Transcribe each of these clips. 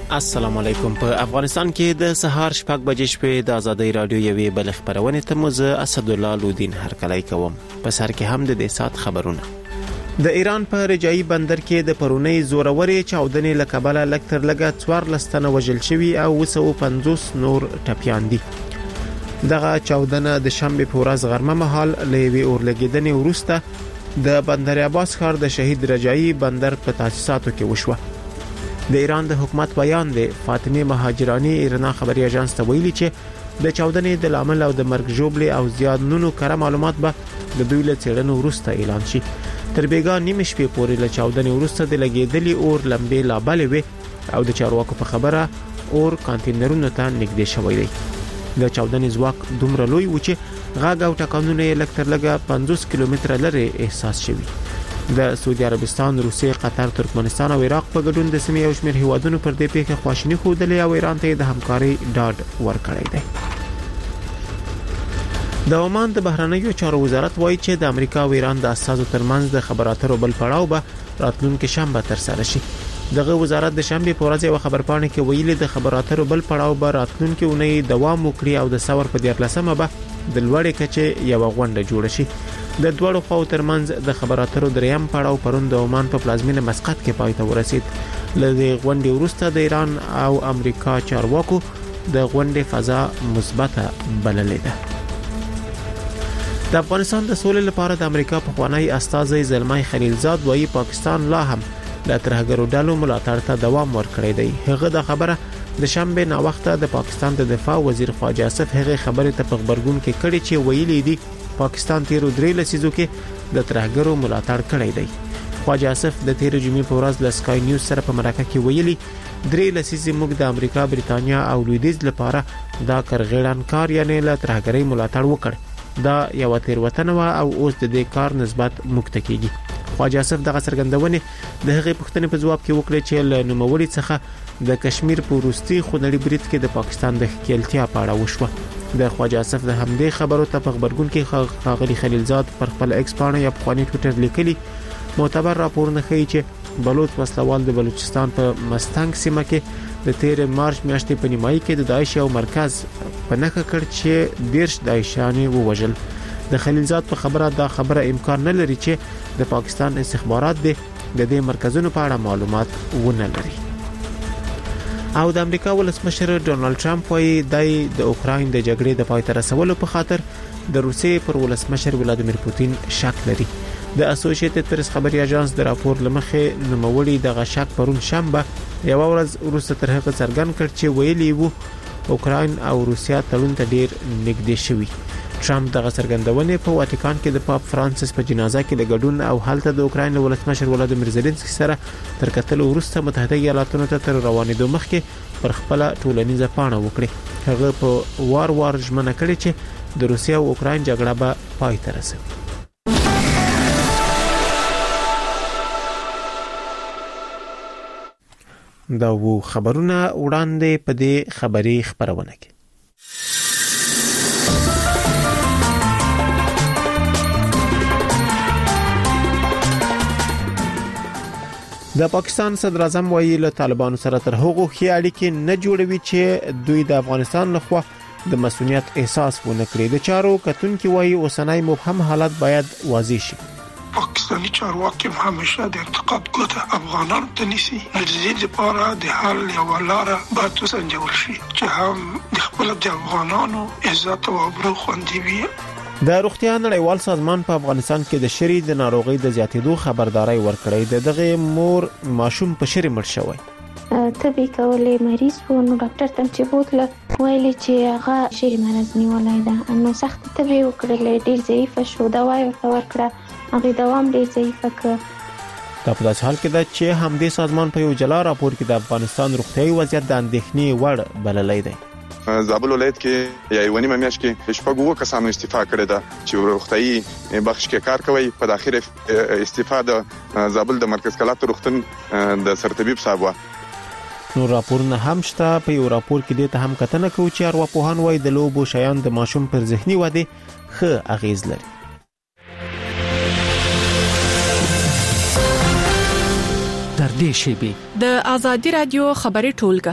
السلام علیکم. په افغانستان کې د سهار 6 بجې شپې د ازادۍ رادیو یوې بل خبرونه ته مزه اسدالله لودین هرکلی کوم. په سر کې هم د دې سات خبرونه. د ایران په رجایی بندر کې د پرونی زوروري چاودنې لکبله لکتر لګه 14 تنه وژل شوي او 250 نور ټپيان دي. دغه چاودنه د شنبه په ورځ غرمه مهال لوي اورلګیدنې وروسته د بندر عباس ښار د شهید رجایی بندر په تاسیساتو کې وشوه. د ایران د حکومت بیان دی فاطمه مهاجرانی ایرنا خبري اژانس ته ویلي چې د چاودنې د لامل او د مرګ جوړلې او زیاتونو کړه معلومات به د دوی له څېړنو وروسته اعلان شي. تر بیګا نیمه شپې پورې له چاودنې وروسته د لګیدلې اور لمبې لا بلې وي او د چارواکو په خبره اور کانټینرونو ته نږدې شوی دی. د چاودنې ځواک دومره لوی و چې غاګ او ټکانونه یې لکتر لګه 50 کیلومتره لري احساس شوی. د سعودي عربستان، روسیې، قطر، ترکمنستان او عراق په ګډون د سیمې او شمېر هیوادونو پر دې پیښه خواشینی خوده او ایران ته د همکاري ډاډ ورکړی دی. د عمان د بهرنیو چارو وزارت وایي چې د امریکا او ایران د اساسو ترمنځ د خبراتو بل پړاو به راتلونکي شنبه تر سره شي. دغه وزارت د شنبه په ورځ یو خبرپاڼه کې ویلي د خبراتو بل پړاو به راتلونکي اونۍ دوام وکړي او د ثور په 14مه به د لوړې کچې یو غونډه جوړه شي. د دوړو خواو ترمنځ د خبراتو دریم پړاو پرون د عمان په پلازمینه مسقط کې پای ته ورسید. لدې غونډې وروسته د ایران او امریکا چارواکو د غونډې فضا مثبته بللې ده. د افغانستان د سولې لپاره د امریکا په خوانی استازي زلمای خلیلزاد وایي پاکستان لا هم د ترهګرو ډلو ملاتړ ته دوام ورکړی دی. هغه د خبره د شنبه نا وخته د پاکستان د دفاع وزیر خواجه اسف هغه خبره ته په خبرګون کې کړي چې ویلي دي پاکستان تیرو 3 لسیزو کې د ترهګرو ملاتړ کړی دی. خواجه اسف د تیر جمعې په ورځ د سکای نیوز سره په مرکه کې ویلي 3 لسیزې موږ د امریکا، بریتانیا او لویدیځ لپاره دا کرغېړان کار یعنی له ترهګرۍ ملاتړ وکړ. دا یو تیروتنه و او اوس د دې کار نسبت موږ ته کیږي. خواجه اسف دغه څرګندونه د هغې پوښتنې په جواب کې وکړه چې له نوموړي څخه د کشمیر په وروستي خونړي برید کې د پاکستان د ښکېلتیا په اړه وشوه. د خواجه اسف د همدې خبرو ته په خبرګون کې ښاغلي خلیلزاد پر خپل ایکس پاڼه یا په ټوئیټر لیکلي معتبر راپورونه ښیي چې بلوچ وسلوال د بلوچستان په مستنګ سیمه کې د 13 مارچ میاشتې په نیمایي کې د داعش یو مرکز په نښه کړ چې 10 داعشیان ووژل. د خلیلزاد په خبره دا خبره امکان نه لري چې د پاکستان استخبارات د دې مرکزونو په اړه معلومات ونه لري. او د امریکا ولسمشر ډونالد ټرمپ وايي د اوکراین د جګړې د پای ته رسولو په خاطر د روسیې پر ولسمشر ولادیمیر پوتین شک لري. د اسوسییټډ پریس خبري اژانس د راپور لمخې نوموړي د غشک پرون شنبه یو ورځ وروسته تر هغه څرګند کړ چې ویلي وو اوکراین او روسیا تړون ته ډیر نږدې شوي. ټرمپ دغه څرګندونه په واتیکان کې د پاپ فرانسیس په جنازه کې د ګډون او هلته د اوکراین ولسمشر ولادیمیر زيلنسکي سره تر کتل وروسته متحده ایالاتونو ته تر روانېدو مخکې پر خپل ټولنیزه پاڼه وکړي. هغه په وار ژمنه کړې چې د روسیا او اوکراین جګړه به پای ته رسوي. دا وو خبرونه وړاندې په دې خبري خبرونه کې. د پاکستان صدر اعظم وایي له طالبانو سره تر هغو ښې اړیکې نه جوړوي چې دوی د افغانستان لخوا د مسؤلیت احساس ونه کړي. د چارو کتونکي وایي اوسنۍ مبهم حالت باید واضح شي. پاکستانی چارواکي همیشه د انتقاد ګوته افغانانو ته نیسي. د دې لپاره د حل یو لار باید وسنجول شي چې هم د خپل د افغانانو عزت او ابرو خوندي وي. د روغتیا نړیوال سازمان په افغانستان کې د شری د ناروغي د زیاتېدو خبرداري ورکړې. دغه مور ماشوم په شری مړ شوی. تبي کولې مریض وو نو ډاکټر ته چې بوتله ویلي چې هغه شری مرز نیولای ده نو سخت تبي وکړلې ډیر ضعیف شو دوا یې ورکړه هغه دوام ډیر ضعیف کړ. دا په داسې حال کې ده چې همدې سازمان په یو جلا راپور کې د افغانستان روغتیايي وضعیت د اندېښنې وړ بللی دی. زابل ولایت کې یا یو نیمه میاشت کې شپږ کسانو استعفا کړې ده چې روغتیايي بخش کې کار کوي. په داخله استعفا د زابل د مرکز کلات روغتون د سرطبيب صاحب و. نو راپورونه هم شته. په یو راپور کې د ته هم کتنه کوي چې ارواپوهان وایي د لوبو شیان د ماشوم پر ذهني وده ښه اغیز لري. نږدې شيبه د ازادي رادیو خبري ټولګه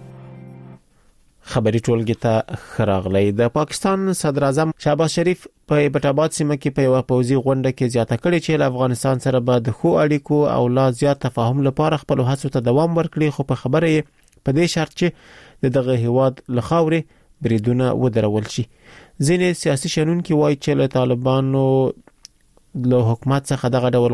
خبري ټولګه ته خراغلی. د پاکستان صدر اعظم شهباز شریف په ایبټاباد سیمه کې په یو پوځي غونډه کې زیاته کړې چې له افغانستان سره به د خو اړیکو او لا زیات تفاهم لپاره خپل هڅو ته دوام ورکړي، خو په خبره یې په دې شرط چې دغه هیواد لخواوري بریدونه ودرول شي. ځینې سیاسي شنونکي وایي چې له طالبانو له حکومت څخه دغه ډول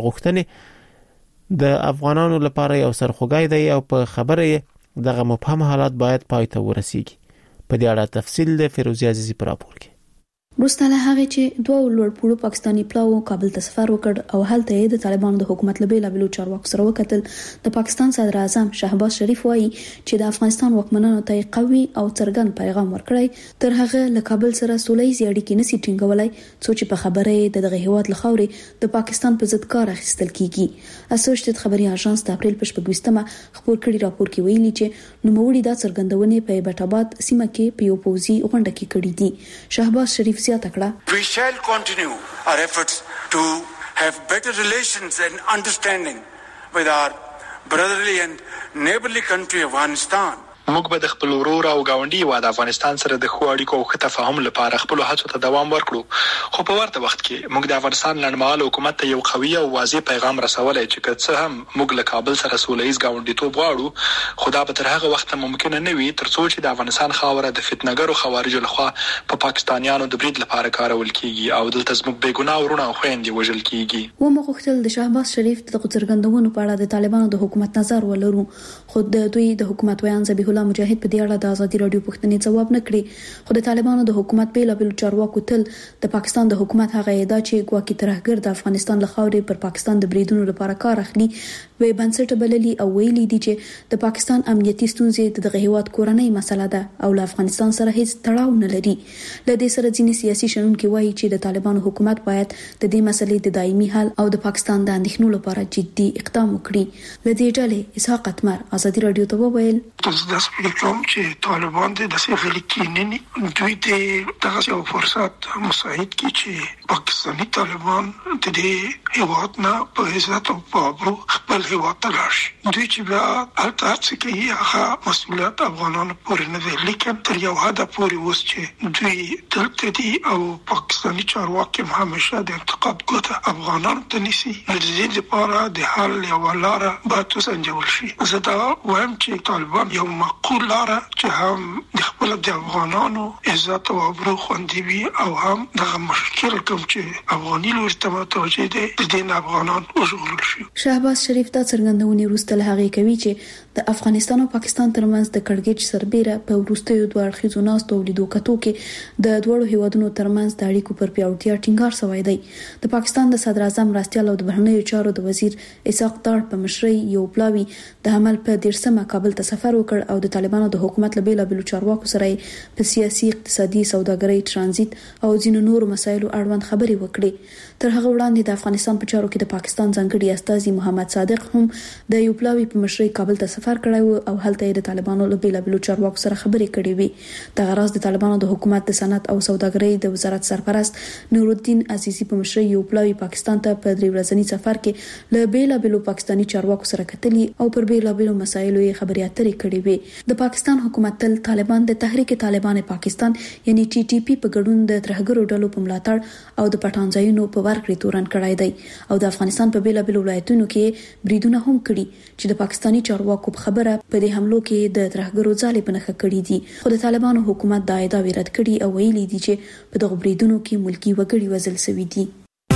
غوښتنې د افغانانو لپاره یو سرخوږی دی او په خبره یې دغه مبهم حالات باید پای ته ورسیږي. په دې اړه تفصیل د فیروزی عزیزی پر راپور کې. وروسته له هغه چې دوه لوړپوړو پاکستانی پلاو کابل ته سفر وکړ او هلته یې د طالبانو د حکومت له بیلابېلو چارواکو سره وکتل، د پاکستان صدر اعظم شهباز شریف وایي چې د افغانستان واکمنانو ته قوي او څرګند پیغام ورکړی، تر هغه له کابل سره سولهییز اړیکې نشي ټینګولای څو چې په خبره یې دغه هیواد لخواوري د پاکستان په ضد کار اخیستل کیږي. اسوسییټډ خبري اژانس د اپریل په 20 خبر کړي راپور کې ویلي چې نوموړي دا څرګندونه په ایبټاباد سیمه کې په یو پوځي غونډه کې کړې دي. شهباز شریف We shall continue our efforts to have better relations and understanding with our brotherly and neighborly country Afghanistan. موږ به د خپل ورور او گاونډي هیواد افغانستان سره د خو اړیکو او تفاهم لپاره خپل هڅو ته دوام ورکړو، خو په ورته وخت کې موږ د افغانستان لړمحاله حکومت ته یو قوي او واضح پیغام رسولای چې که څه هم موږ له کابل سره سولهییز گاونډیتوب غواړو، خو دا به تر هغه وخت ممکن نه وي تر څو چې د افغانستان خاوره د فتنهګرو خوارجو لخوا په پاکستانیانو د برید لپاره کارول کیږي او دلته زموږ بیګناه ورونه او خويندې وژل کیږي. و مغوښتل د شهباز شریف د څرګندونو په اړه د طالبانو د حکومت نظر ولرو، خو د دوی د حکومت ویان ذبیح الله مجاهد په دې اړه د ازادي رادیو پوښتنې ځواب نه کړی، خو د طالبانو د حکومت بیلابېلو چارواکو تل د پاکستان د حکومت هغه ادعا چې ګواکې ترهګر د افغانستان له خاورې پر پاکستان د بریدونو لپاره کار اخلي وې بنسټ بللي او ویلي دي چې د پاکستان امنیتي ستونزې د هیواد کورنۍ مسله ده او له افغانستان سره هیڅ تړاو نه لري. له دې سره ځینې سیاسي شنونکي وایي چې د طالبانو حکومت باید د دې مسلې د دایمي حل او د پاکستان د اندېښنو لپاره جدي اقدام وکړي. له دې ډلې اسحاق اتمر ازادي رادیو ته وویل تاسو د کوم چې طالبان د سیغلی کیننی دوی دغه یو فرصت مساعد کی چې پاکستانی طالبان د دې هیواد نه په عزت او په ابرو خپل هیواد ته راشي. دوی چې بیا هڅه کوي هغه مسؤلیت افغانانو پورې نه دی، لیکن تر یو حد پورې اوس چې دوی دلته دي او پاکستانی چارواکي همیشه د انتقاد ګوته افغانانو ته نیسي، د دې لپاره د حل یو لاره باید وسنجول شي. زه دا وایم چې طالبان یو معقول لاره چې هم د خپل د افغانانو عزت او ابرو خوندي وي او هم دغه مشکل کوم چې افغاني لور ته متوجه دي د دین افغانان وژغورل شي. شهباز شریف دا څرګندونې وروسته له هغه کوي چې د افغانستان او پاکستان ترمنځ د کړکېچ سربېره په وروستیو دوه اړخیزو ناستو او لیدو کتو کې د دوړو هیوادونو ترمنځ د اړیکو پر پیاوړتیا ټینګار شوی دی. د پاکستان د صدر اعظم راستیال او د بهرنیو چارو د وزیر اسحاق دار په مشرۍ یو پلاوی د عمل په 13 کابل ته سفر وکړ او د طالبانو د حکومت له بیلابېلو چارواکو سره په سیاسي، اقتصادي، سوداګرۍ، ترانزیت او ځینو نورو مسایلو اړوند خبرې وکړې. تر هغه وړاندې د افغانستان په چارو کې د پاکستان ځانګړي استازي محمد صادق هم د یو پلاوی په مشرۍ کابل ته سفر کړی او هلته د طالبانو له بیلابېلو چارواکو سره خبرې کړې وي. د غراض د طالبانو د حکومت د صنعت او سوداګرۍ د وزارت سرپرست نورالدین عزیزی په مشرۍ یو پلاوی پاکستان ته په 3 ورځني سفر کې له بیلابېلو پاکستانی چارواکو سره کتلي او پر بیلابېلو مسایلو یې خبرې اترې کړې وي. د پاکستان حکومت تل طالبان د تحریک طالبان پاکستان یعنی ټي ټي پی په ګډون د ترهګرو ډلو په ملاتړ او د پټان ځایونو په ورکړې تورن کړای دی او د افغانستان په بیلابېلو ولایتونو کې بریدونه هم کړي چې د پاکستانی چارواکو په خبره په دې حملو کې د ترهګرو ځالې په نښه کړي دي. خو د طالبانو حکومت دا ادعا رد کړي او ویلي دي چې په دغه بریدونو کې ملکی وګړي وژل شوي دي.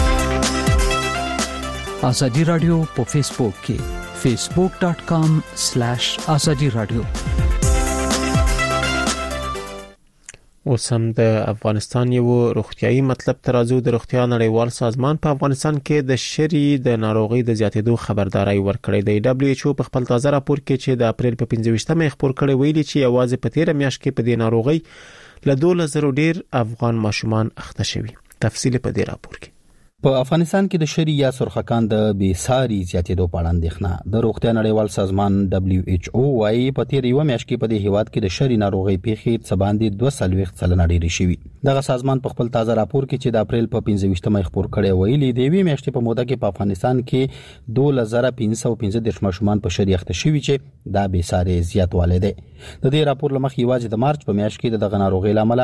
ازادي رادیو په فیسبوک کې facebook.com/azadi radio. اوس هم د افغانستان یو روغتیايي مطلب ترازو د روغتیا نړیوال سازمان په افغانستان کې د شری د ناروغي د زیاتېدو خبرداري ورکړې ده. WHO په خپل تازه راپور کې چې د اپریل په 25مه خبر کړی ویلي چې یوازې په 13 میاشت کې په دې ناروغي له 2000 ډیر افغان ماشومان اخته شوي. تفصیل په دې راپور کې په افغانستان کې د شری یا سرخکان د بیساری زیاتېدو په اړه اندېښنه د روغتیا نړیوال سازمان WHO وايي په تیر یو میاشت کې په دې هیواد کې د شری ناروغي پیښې څه باندې 240 سلنه ډېرې شوې. دغه سازمان په خپل تازه راپور کې چې د اپریل په 15مه خبر کړی ویلي د وی میاشتې په موده کې په افغانستان کې 2515 ماشومان په شری اخته شوي چې دا بیساری زیاتوالی دی. د دې راپور لمخې یوازې د مارچ په میاشت کې دغه ناروغي لامل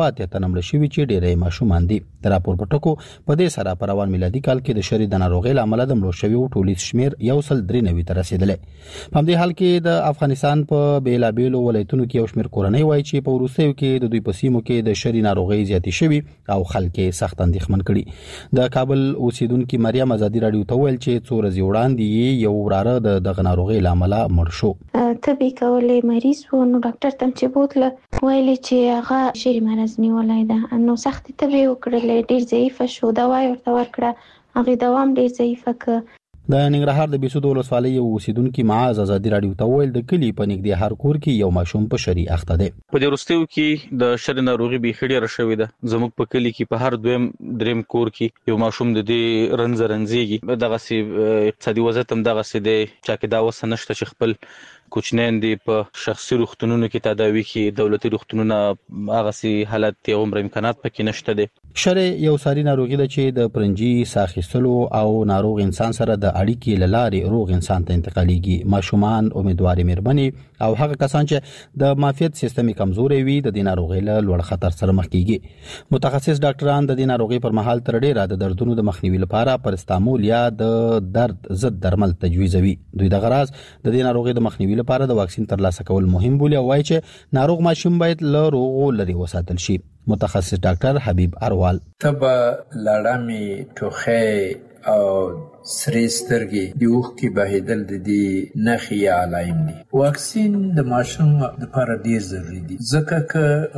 2 نمړ شوي چې ډېرې ماشومان دي. د راپور په ټکو په دې سره په روان میلادي کال کې د شری د ناروغي لامل د مړو شویو ټولیز شمیر 193 ته رسیدلی. په دې حال کې د افغانستان په بیلابیلو ولایتونو کې یو شمیر کورنۍ وایي چې په وروستیو کې د دوی په سیمو کې د شری ناروغي زیاتې شوي او خلک سخت اندېښمن کړي. د کابل اوسیدونکو مریم آزادی رادیو ته ویل چې 4 ورځې وړاندې یو وراره د ناروغي لامل مړ شو. تبي کولې مریض و نو ډاکټر تم چې بوتله ویلي چې هغه شری مرز نیولای ده نو سخت تبي وکړل ډیر ضعیف شو دوا ورته ورکړه هغه دوام ډیر ضعیف ک. د ننګرهار د بیسود ولسوالۍ یو اوسیدونکو معاذ آزادی رادیو ته ویل د کلی په نږدې هر کور کې یو ماشوم په شری اخته دی. په دې وروستیو کې د شری ناروغي به خېډه راشوي ده. زموږ په کلی کې په هر دویم دریم کور کې یو ماشوم د دې رنځرنځيږي. دغه سي اقتصادي وضعیت هم دغه سي دی چې دا وسنشته چې خپل کوچنین دی په شخصي روغتونونو کې تداوی کې دولتي روغتونونو هغه سي حالت یو عمر امکانات پکې نشته دي. شری یو ساري ناروغي ده چې د پرنجي ساخیستلو او ناروغ انسان سره د اړیکې لاره روغ انسان ته انتقالېږي. ماشومان امیدواري مېرمنې او هغه کسان چې د معافیت سیستم کمزوري وي د دې ناروغي له لوړ خطر سره مخ کیږي. متخصص ډاکټران د دې ناروغي پر مهال تر ډیره د دردونو د مخنیوي لپاره پرستامول یا د درد ضد درمل تجویزوي. دوی د غراض د دې ناروغي د مخنیوي لپاره د واکسین ترلاسه کول مهم بولي او وايي چې ناروغ ماشوم باید له روغو لري وساتل شي. متخصص ډاکټر حبیب اروال تبا لاړامي ټوخه او سری سترګې د وخت کې بهیدل د دې نخي علایم دي. واکسین د ماشوم لپاره ډیر ضروری دي ځکه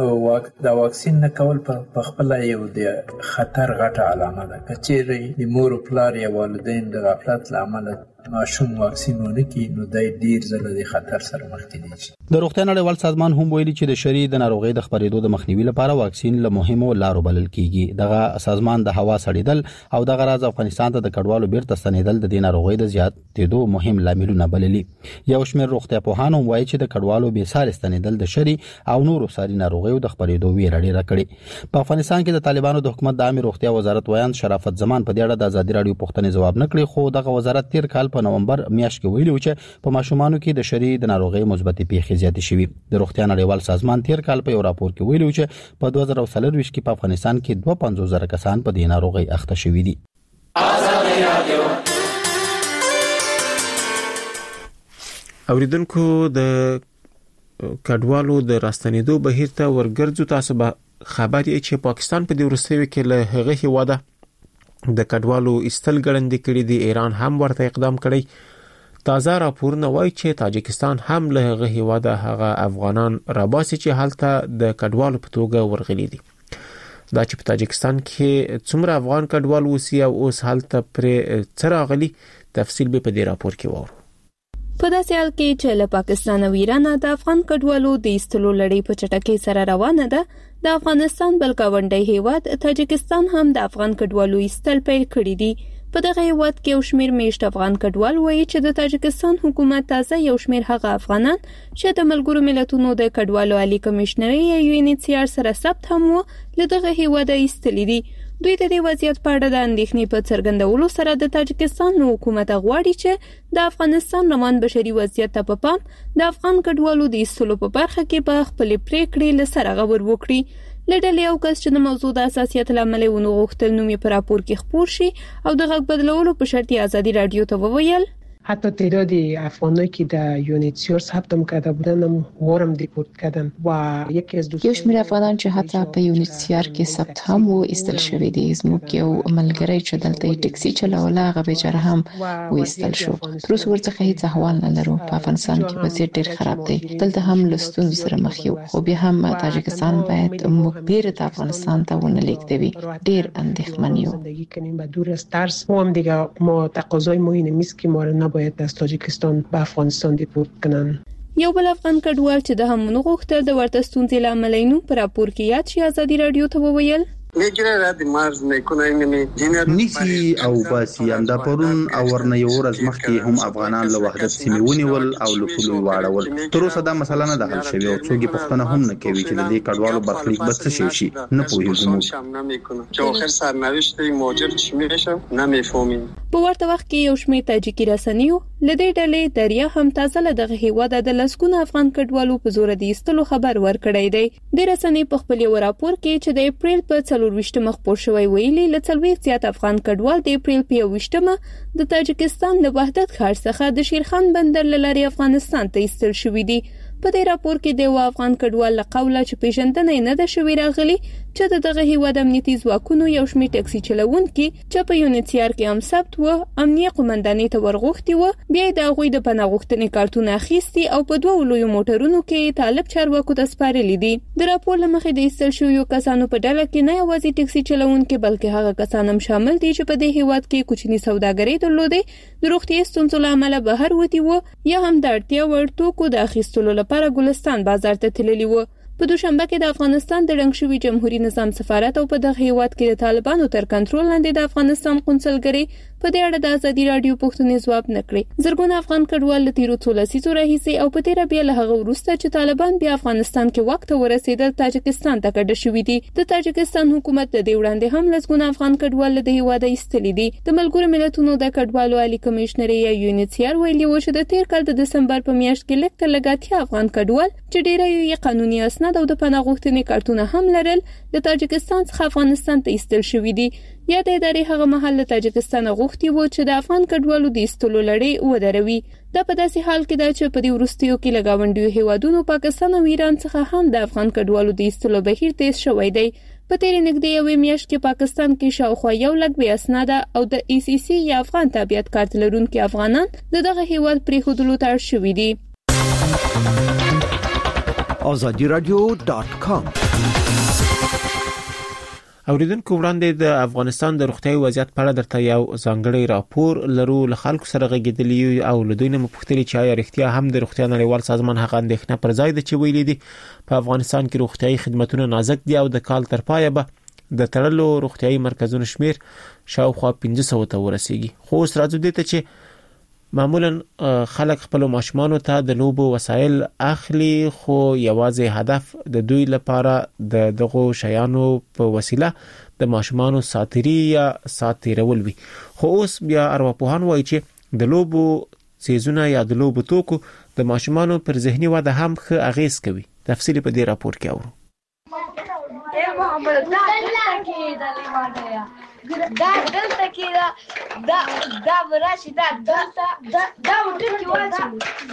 چې دا واکسین نه کول په خپل یو د خطر غټه علامه ده. کچېرې د مور او پلار یا والدین د غفلت لامل ماشوم واکسین ونه کړي نو د ډیر زله د خطر سره مخ کېږي. د روغتیا نړیوال سازمان هم ویلي چې د شری د ناروغي د خپرېدو د مخنیوي لپاره واکسین له مهمو لارو بلل کیږي. دغه سازمان د هوا سړېدل او د غراض افغانستان ته د کډوالو بیرته ستنېدل د دې ناروغي د زیاتېدو مهم لاملونه بللي. یو شمېر روغتیا پوهان هم وایي چې د کډوالو بیساري ستنېدل د شری او نورو ساري ناروغیو د خپرېدو ویره ډېره کړې. په افغانستان کې د طالبانو د حکومت د عامه روغتیا وزارت ویان شرافت زمان په دې اړه د آزادي رادیو پوښتنې جواب نه کړی، خو دغه وزارت تیر کال په نومبر میاشت کې ویلي و چې په ماشومانو کې د شری د ناروغي مثبت پیښې زیاتې شوې. د روغتیا نړیوال سازمان تیر کال په یو راپور کې ویلي و چې په 2023 کې په افغانستان کې 250,000 کسان په دې ناروغي اخته شوي دي. اوریدونکو د کډوالو د راستنېدو بهیر ته ورګرځو. تاسو به خبر یې چې پاکستان په دې وروستیو کې له هغه هیواده د کډوالو استل ګړندې کړي دي. ایران هم ورته اقدام کړی. تازه راپورونه وایي چې تاجکستان هم له هغه هیواده هغه افغانان راباسي چې هلته د کډوالو په توګه ورغلي دي. دا چې په تاجکستان کې څومره افغان کډوال وسی او اوس هلته پرې څه راغلي تفصیل به په دې راپور کې وورو. په داسې حال کې چې له پاکستان او ایران د افغان کډوالو د ایستلو لړۍ په چټکۍ سره روانه ده، د افغانستان بل گاونډی هیواد تاجکستان هم د افغان کډوالو ایستل پیل کړي دي. په دغه هیواد کې یو شمېر میشت افغان کډوال وایي چې د تاجکستان حکومت تازه یو شمېر هغه افغانان چې د ملګرو ملتونو د کډوالو عالی کمشنري یا UNHCR سره ثبت هم وو له دغه هیواد ایستلي دي. دوی د دې وضعیت په اړه د اندېښنې په څرګندولو سره د تاجکستان حکومت غواړي چې د افغانستان روان بشري وضعیت ته په پام د افغان کډوالو د ایستلو په برخه کې په خپل پریکړې له سره غور وکړي. لډلې او کس چې د موضوع د اساسیت لامل ونه غوښتل نوم یې په راپور کې خپور شي او د غږ بدلولو په شرط آزادی رادیو ته وویل حتی تعداد افغانایی که در UNHCR ثبت کرده بودن هم وارم دیپورت کردن و یکی از یو شمېر افغانان چې حتی په UNHCR کې ثبت هم وو ایستل شوي دي. زموږ یو ملګری چې دلته ټیکسي چلوله هغه بیچاره هم وایستل شو. تر اوسه ورڅخه هیڅ احوال نه لرو. په افغانستان کې وضعیت ډېر خراب دی. دلته هم له ستونزو سره مخ یو، خو بیا هم تاجکستان باید موږ بیرته افغانستان ته ونه لیږدوي. ډېر اندېښمن یو. زندگی کنیم و دور از ترس. هم دیگه ما تقاضای ما اینه نیست که ما رو باید از تاجیکستان به افغانستان دیپورت کنن. یو بل افغان کډوال چې د هم نغوښتل د ورته ستونزې لامل نو پر راپور کې یاد شي آزادی رادیو ته وویل نیسی او باسي امدا پرون او ورنه یو ورځ مخکې هم افغانان له وحدت سیمې ونیول او له پولو واړول. تر اوسه دا مسله نه ده حل شوې او څوک پښتنه هم نه کوي چې د دې کډوالو برخلیک به څه شي نه پوهیږو. په ورته وخت کې یو شمېر تاجیکي رسنیو لدې ډلې دریا هم تازه له دغه هیواد د لسګونه افغان کډوالو په زور د ایستلو خبر ورکړی دی. د رسنۍ په خپل یو راپور کې چې د اپریل په 24مه خپور شوی ویلي ل 40 زیات افغان کډوال د اپریل په 21مه د تاجکستان له وحدت ښار څخه د شیرخان بندر لاري افغانستان ته ایستل شوی دي. په دې راپور کې د افغان کډوال له قوله چې پیژندنه نه ده شوی راغلي چې دغه هیواد امنیتي ځواکونو یو شمېر ټاکسي چلوونکي چې په یونیسیار کې هم ثبت و امنیه قومندانۍ ته ورغوښتي و بیا د هغوی د پناه غوښتنې کارتونه اخیستي او په دوه لویو موټرونو کې طالب چارواکو ته سپارلي دي. د راپور له مخې د ایستل شویو کسانو په ډله کې نه یوازې ټاکسي چلوونکي بلکې هغه کسان هم شامل دي چې په دې هیواد کې کوچني سوداګري درلودې د روغتي ستونزو له امله بهر وتی و یا هم د اړتیا وړ توکو د اخیستلو لپاره ګلستان بازار ته تللی و. په دوشنبه کې د افغانستان د رنګ شوی جمهوریت نظام سفارت او په دغه هیواد کې د طالبانو تر کنټرول لاندې د افغانستان قونسلګرۍ په دې اړه د ازادي رادیو پوښتنې ځواب نکړي. زرګونه افغان کډوال له تیرو 13 لسیزو راهیسې او په تیر بیا له هغه وروسته چې طالبان بیا افغانستان کې وخت ورسېدل تاجکستان ته کډه شوې دي. د تاجکستان حکومت د دې وړاندې هم لسګونه افغان کډوال له هیواده ایستلي دي. د ملګرو ملتونو د کډوالو عالی کمشنر یا یونیسیار ویلي و چې د تیر کال د دسمبر په میاشت کې لږ تر لږه افغان کډوال چې ډیری یې قانوني اسناد او د پناه غوښتنې کارتونه هم لرل د تاجکستان څخه افغانستان ته ایستل شوې دي. یا د ادارې هغه محل له تاجکستان غوښتي و چې د افغان کډوالو د ایستلو لړۍ ودروي. دا په داسې حال کې ده چې په دې وروستیو کې له ګاونډیو هیوادونو پاکستان او ایران څخه هم د افغان کډوالو د ایستلو بهیر تیز شوی دی. په تیر نږدې یوې میاشت کې پاکستان کې شاوخوا 1 لک بې اسناده او د ای سی سی یا افغان تابعیت کارت لرونکي افغانان دغه هیواد پریښودلو ته اړ شوي دي. azadiradio.com اوریدونکو وړاندې د افغانستان د روغتیايي وضعیت په اړه درته یو ځانګړی راپور لرو. له خلکو سره غږیدلی او له دوی نه مپوښتلي چې آیا رښتیا هم د روغتیا نړیوال سازمان هغه اندېښنه پر ځای ده چې ویلي دي په افغانستان کې روغتیايي خدماتونه نازک دي او د کال تر پایه به د تړلو روغتیايي مرکزونو شمیر شاوخوا 500 ته ورسیږي. خو اوس راځو دې ته چې معمولا خلک خپل ماشومان ته د لوبو وسایل اخلي خو یوازې هدف د دوی لپاره د دغه شیانو په وسیله د ماشومان ساتيري یا ساتيرول وي. خو اوس بیا ارواپوهان وایي چې د لوبو سیزونه یا د لوبو توکو د ماشومان پر ذهني وده هم ښه اغیز کوي. تفصیل په دې راپور کې اورو. دا دلته کې دا وراشي دا وټر کې واچو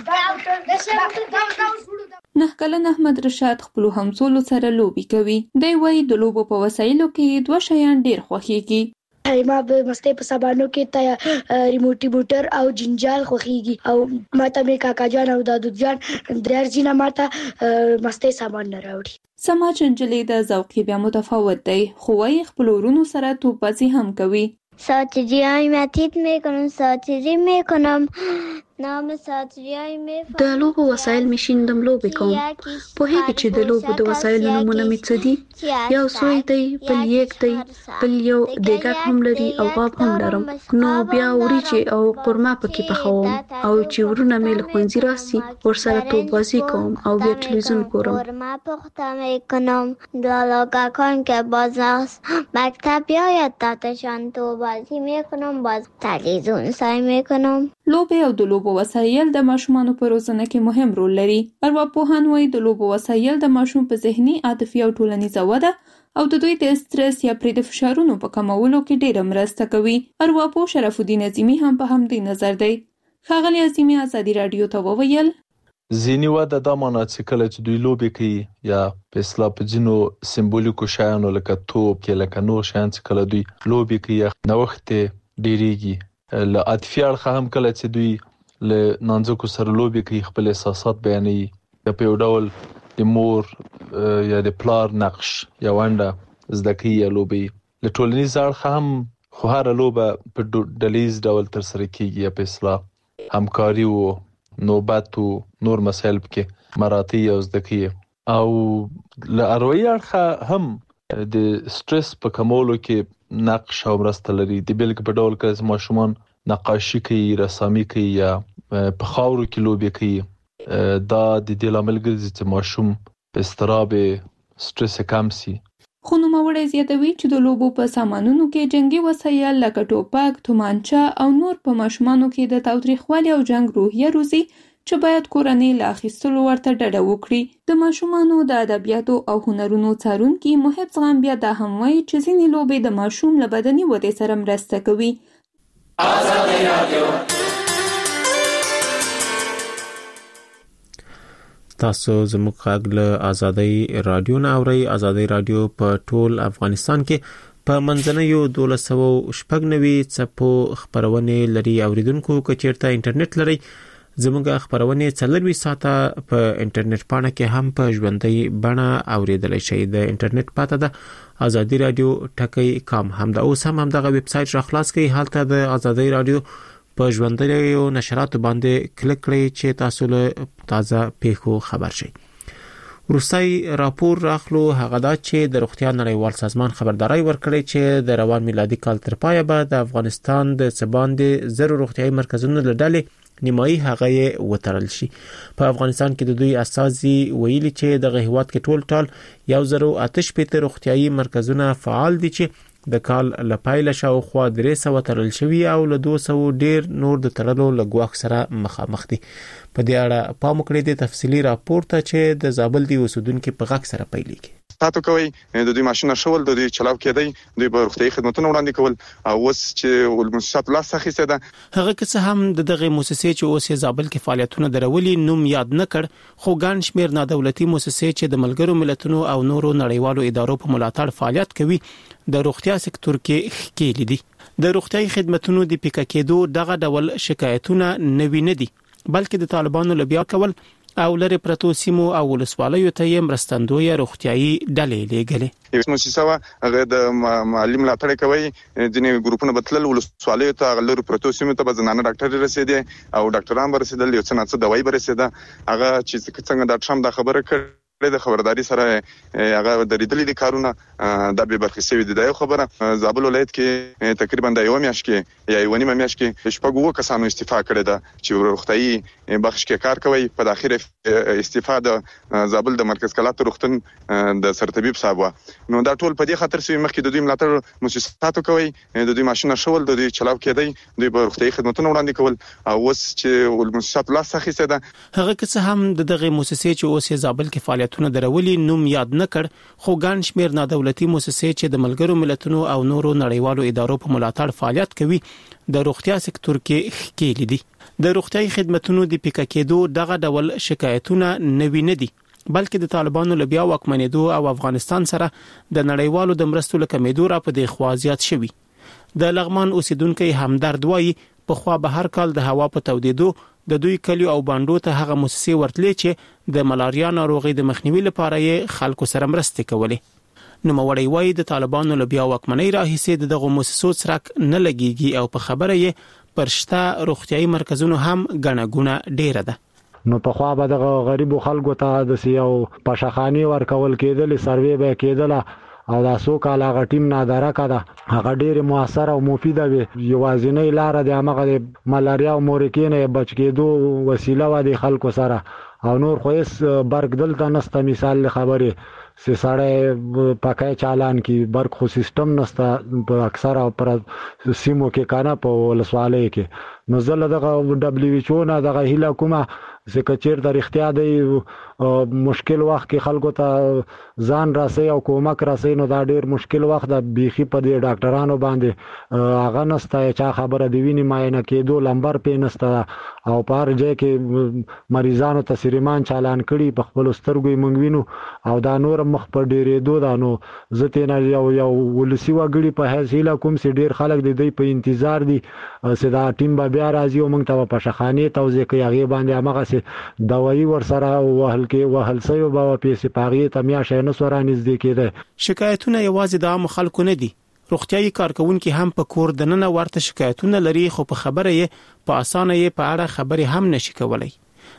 نه کله احمد رشاد خپل همزولو سره لوبي کوي. دی وایي د لوبو په وسایلو کې دوه شیان ډیر خوښيږي. ما به مستې په سبانو کې ته ریموټي موټر او جنجال خوخيږي او ماته مې کاکا جان او دادو جان درځینه ماته مستې سامان نه راوړي. سما چنجلې د ذوقي بیا متفاوت دی خو وايي خپل ورونو سره توپازي هم کوي. ساتریای ماتید میکنم ساتری میکنم نام ساتریای می د لوبو وسایل مشیندم لوبې کوم. په هغه چې د لوبو د وسایل نمونه مې څه دي یو سوی دی بل یک دی بل یو دیګر هم لري او غاب هم لرم. نو بیا وریجې او قورمه پکې پخوم او چې ورونه مې له ښوونځي راسي ورسره توپازي کوم او بیا تلویزیون ګورم. قورمه پخته میکنم دالوگا کن که باز مکتب بیاید تاتشان توبازی میکنم باز تلویزیون سعی میکنم. لوبې او د لوبو وسایل د ماشومانو په روزنه کې مهم رول لري. ارواپوهان وايي د لوبو وسایل د ماشوم په ذهني، عاطفي او ټولنیزه وده او د دوی د استرس یا پرې د فشارونو په کمولو کې ډېره مرسته کوي. ارواپوه شرف الدین عظیمی هم په همدې نظر دی. ښاغلی عظیمی ازادي رادیو ته وویل ذهني وده دا معنی چې کله چې دوی لوبې کوي یا په اصطلاح په ځینو سمبولیکو شیانو لکه توپ کې لکه نور شیان چې کله دوی لوبې کوي نوښت ډېریږي. له عاطفي اړخه هم کله چې دوی له نانځکو سره لوبې کوي خپل احساسات بیانوي. په یو ډول د مور یا د پلار نقش یا ونډه زده کوي یا لوبې. له ټولنیز اړخه هم خو هره لوبه په ډلیز ډول ترسره کیږي یا په اصطلاح همکاري او نوبت او نور مسایل کې مراتب او زده کوي. او له اروایي اړخه هم د سټرس په کمولو کې نقش او مرسته لري. د بیلګې په ډول کې ماشومان نقاشي کوي، رسامي کوي یا په خاورو کې لوبي کوي. دا د دې لامل ګرځي چې ماشوم په استراب سټرس کم شي. خو نوموړی زیاتوي چې د لوبو په سامانونو کې جنگي وسایل لکه ټوپک، تومانچه او نور په ماشومانو کې د تاوتریخوالي او جنگ روحیه روزي چې باید کورنۍ له اخیستلو ورته ډډه وکړي. د ماشومانو د ادبیاتو او هنرونو څارونکي محب زغم بیا دا هم وایي چې ځینې لوبې د ماشوم له بدني ودې سره مرسته کوي. آزادي رادیو تاسو زموږ غږ له آزادي رادیو نه اورئ. آزادي رادیو په ټول افغانستان کې په منځنیو 1290 څپو خبرونه لري. اوریدونکو که چیرته انټرنیټ لري زموږ خبرونه 24 ساعته په انټرنیټ پاڼه کې هم په ژوندۍ بڼه اوریدلای شئ. د انټرنیټ پته ده آزادي رادیو ټکی.com. هم د اوس هم دغه ویب سټ را خلاص کړئ. حالته د آزادي رادیو په ژوندۍ نشرات باندې کلیک کړئ چې تاسو له تازه پیښو خبر شئ. روسي راپور راخلو هغه دا چې د روغتیا نړیوال سازمان خبرداري ورکړي چې د روان میلادي کال تر پایه به د افغانستان د سباندې زرو روغتیاي مرکزونو لړلې نیمایي هغه وترل شي. په افغانستان کې د دوی اساسي ویلي چې د هیواد کې ټول ټال 1008 روغتیاي مرکزونه فعال دي چې د کال لپایله شاوخوا 300 ترل شوی او له 200 ډیر نور د تړلو لګواخ سره مخامخ دي. په دې اړه پام وکړئ د تفصیلی راپور ته چې د زابل دی اوسیدونکو په غږ سره پیلېږي. تاسو کوي د دوی ماشين شول د دوی چلاو کېدی دوی په روغتي خدماتونو وړاندې کول او اوس چې ولمسات لاس اخیسته ده. هغه که هم دغه مؤسسې چې اوس زابل کې فعالیتونه درولي نوم یاد نه کړ خو ګڼ شمیر نادولتي مؤسسې چې د ملګرو ملتونو او نورو نړیوالو ادارو په ملاتړ فعالیت کوي د روغتیا سکتور کې ښکېل دي. د روغتي خدماتونو د پیکا کېدو دغه ډول شکایتونه نوي نه دي بلکې د طالبانو لبیا کول او لري پرتو سیمو او ولسوالیو ته یې مرستندوی روغتیايي ډلې لېږلې. یو مؤسسه هغه د معلم ملاتړ کوي ځینې ګروپونه بتلل ولسوالیو ته لري پرتو سیمو ته بزنانه ډاکټر رسیدي او ډاکټران برسیدل یو څه دوايي برسیده هغه چې څنګه د ټرم د خبره کړ د خبرداري سره هغه د ریډلې کارونه د به برخصوي د یو خبره زابل ولایت کې تقریبا د یو میاشت کې یا یو نیمه میاشت کې شپږ کسانو استعفا کړې ده چې روغتي بخش کې کار کوي. په داخل استعفا د زابل د مرکز کلات روغتون د سرطبيب صاحب نو دا ټول په دې خاطر چې مخکې د دوی ملاتړ مؤسساتو کوي د دوی ماشين شول د دوی چلاو کېدی دوی په روغتي خدماتونو وړاندې کول او اوس چې ولمسات لاس اخیسته ده. هغه که هم دغه مؤسسې چې اوس زابل کې فعالیتونه درولي نوم یاد نه کړ خو ګڼ شمیر نادولتي مؤسسې چې د ملګرو ملتونو او نورو نړیوالو ادارو په ملاتړ فعالیت کوي د روغتیا سکتور کې ښکېل دي. د روغتیاي خدماتونو د پیکا کېدو دغه ډول شکایتونه نوي نه دي بلکې د طالبانو لبیا واکمنېدو او افغانستان سره د نړیوالو د مرستو لکمېدو را په دې خوا زیات شوي. د لغمان اوسیدونکو همدرد وایي په خوا به هر کال د هوا په تودېدو د دوی کلیو او باندو ته هغه مؤسسې ورتلې چې د ملاریا ناروغي د مخنیوي لپاره یې خلکو سره مرستې کولې. نو موړی وایي د طالبانو لبیا واکمنۍ راهیسې دغه مؤسسو سرک نه لګيږي او په خبره یې پرشته روغتيایي مرکزونو هم غنګونه ډیره ده. نو په خوا به د غریبو خلکو ته د سیاو پاشخانی ورکول کېدل سروې به کېدل او دا سو کاله غټیم نادره کړه هغه ډېر موثر او مفید وي. یوازینۍ لار د هغه ملاریا او مورکینه بچ کېدو وسیله و د خلکو سره او نور خو هیڅ برګ دلته نسته. مثال خبره سړی پکای چالان کی برق خو سیستم نسته په اکثر او پر سیمو کې کانا په ولسوالۍ کې نو زله دغه دبليو ایچ او نه دغه هیله کومه ځکه چې د اختیار دی مشکل وخت کې خلکو ته ځان راسي او کومک راسي نو دا ډیر مشکل وخت د بيخي په دې ډاکټرانو باندې هغه نسته چې خبره دی ویني ماینه کېدو لمبر پې نسته او په هر ځای کې مریضانو ته سریمان چالان کړي په خپل سترګو مونږ وینو او دا نور مخ په ډیرې دوه دانو زته نه یو ولسی وګړي په حیثیت کوم سي ډیر خلک د دې په انتظار دي چې دا ټیم به بیا راځي او موږ ته په شخاني توزیع کوي هغه باندې هغه دوايي ورسره وهل کې وهل سي او په پیسې پاغي ته میاشه نه سورانې نږدې کېده. شکایتونه یوازې د عام خلکو نه دي. روغتيایي کارکونکو هم په کور د نن ورته شکایتونه لري خو په خبره یې په اسانه یې په اړه خبرې هم نشي کولای.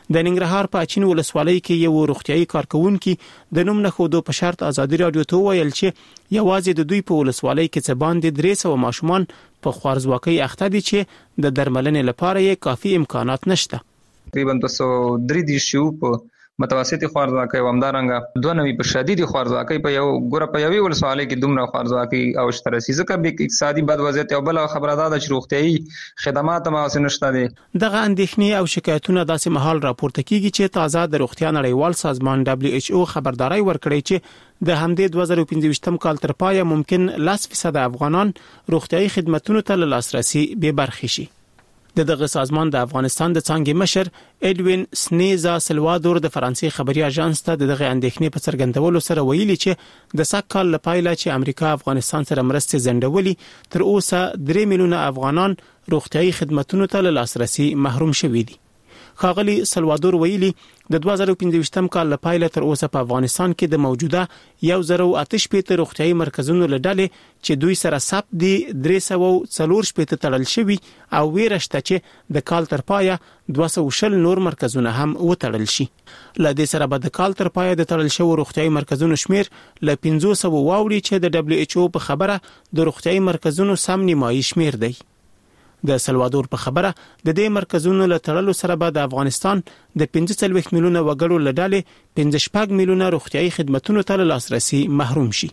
د ننګرهار په اچین ولسوالۍ کې یو روغتيایي کارکونکي د نوم نه خودو په شرط ازادي رادیو ته ویل چې یوازې د دوی په ولسوالۍ کې څه باندې 300 ماشومان په خوارزواکۍ اخته دي چې د درملنې لپاره یې کافي امکانات نشته. تقریبا 233 په متوسطي خوارزواکۍ او همدارنګه 92 په شديدي خوارزواکۍ په یوې ولسوالۍ کې دومره خوارزواکۍ او شترسي ځکه به اقتصادي بد وضعیت او بل خبره ده چې روغتيایي خدمات هم نشته دي. دغه اندېښنې او شکایتونه داسې مهال راپورته کیږي چې تازه د روغتیا نړیوال سازمان WHO خبرداري ورکړې چې د همدې 2015 کال تر پایه ممکن 10% افغانان روغتيایي خدماتو ته لاسرسي به برخې شي. دغه سازمان د افغانستان د څنګه مشر اډوین سنیزا سلوادور د فرانسې خبري اژانس ته دغه اندېښنې په څرګندولو سره ویلي چې د سکهال لپاره چې امریکا افغانستان سره مرستې زندولې تر اوسه 3 میلیونه افغانان روغتيایي خدماتو ته لاسرسي محروم شوي دي. خاغلی سلوادور ویلي د 2015 کال لپاره تر اوسه په افغانستان کې د موجوده 1008 روغتيایي مرکزونو لړلې چې دوی سره ثبت دي 340 تړل شوي او ویرشته چې د کال تر پایه 200 نور مرکزونه هم وتړل شي. ل دې سره به د کال تر پایه د تړل شوو روغتيایي مرکزونو شمیر ل 500 واوړي چې د WHO په خبره د روغتيایي مرکزونو سم نیمایي شمیر دی. د سلوادور په خبره د دې مرکزونو له تړلو سره به د افغانستان د 15 میلیونه وګړو لړلې 15 میلیونه روغتيایي خدماتو ته لاسرسي محروم شي.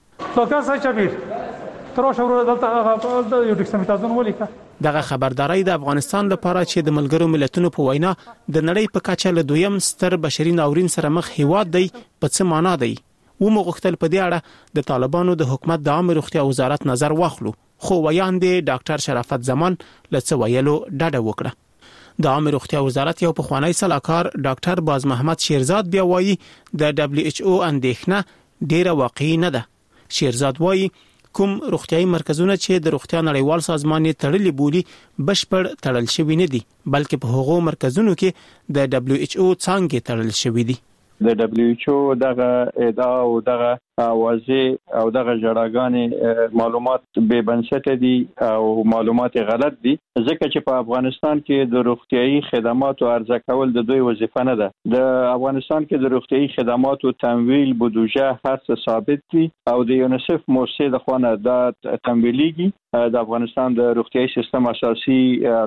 دغه خبرداري د افغانستان لپاره چې د ملګرو ملتونو په وینا د نړۍ په کچه له دویم ستر بشري ناورین سره مخ هیواد دی په څه معنا دی. ومغختل په دې اړه د طالبانو د حکومت د عام روغتیا وزارت نظر واخلو. خو ویاندې ډاکټر شرافت زمان لڅ ویلو ډاډه وکړه. د عام روغتیا وزارت یو پخوانی سلاکار ډاکټر باز محمد شیرزاد بیا وایي د WHO اندېښنه ډیره واقعي نه ده. شیرزاد وایي کوم روغتيایي مرکزونه چې د روغتیا نړیوال سازمان یې تړلي بولي بشپړ تړل شوی نه دي بلکې په هغو مرکزونو کې د WHO څنګه تړل شوی دي. د WHO دغه ادعا او دغه واضح او دغه جړاګانې معلومات به بنسټ دي او معلومات غلط دي ځکه چې په افغانستان کې د روغتيایي خدماتو عرضه کول د دوی وظیفه نه ده. د افغانستان کې د روغتيایي خدماتو تمویل بودجه هر څه ثابت دي او د یونیسف مؤسسه د خوانه د تمویليږي د افغانستان د روغتيایي سیستم اساسي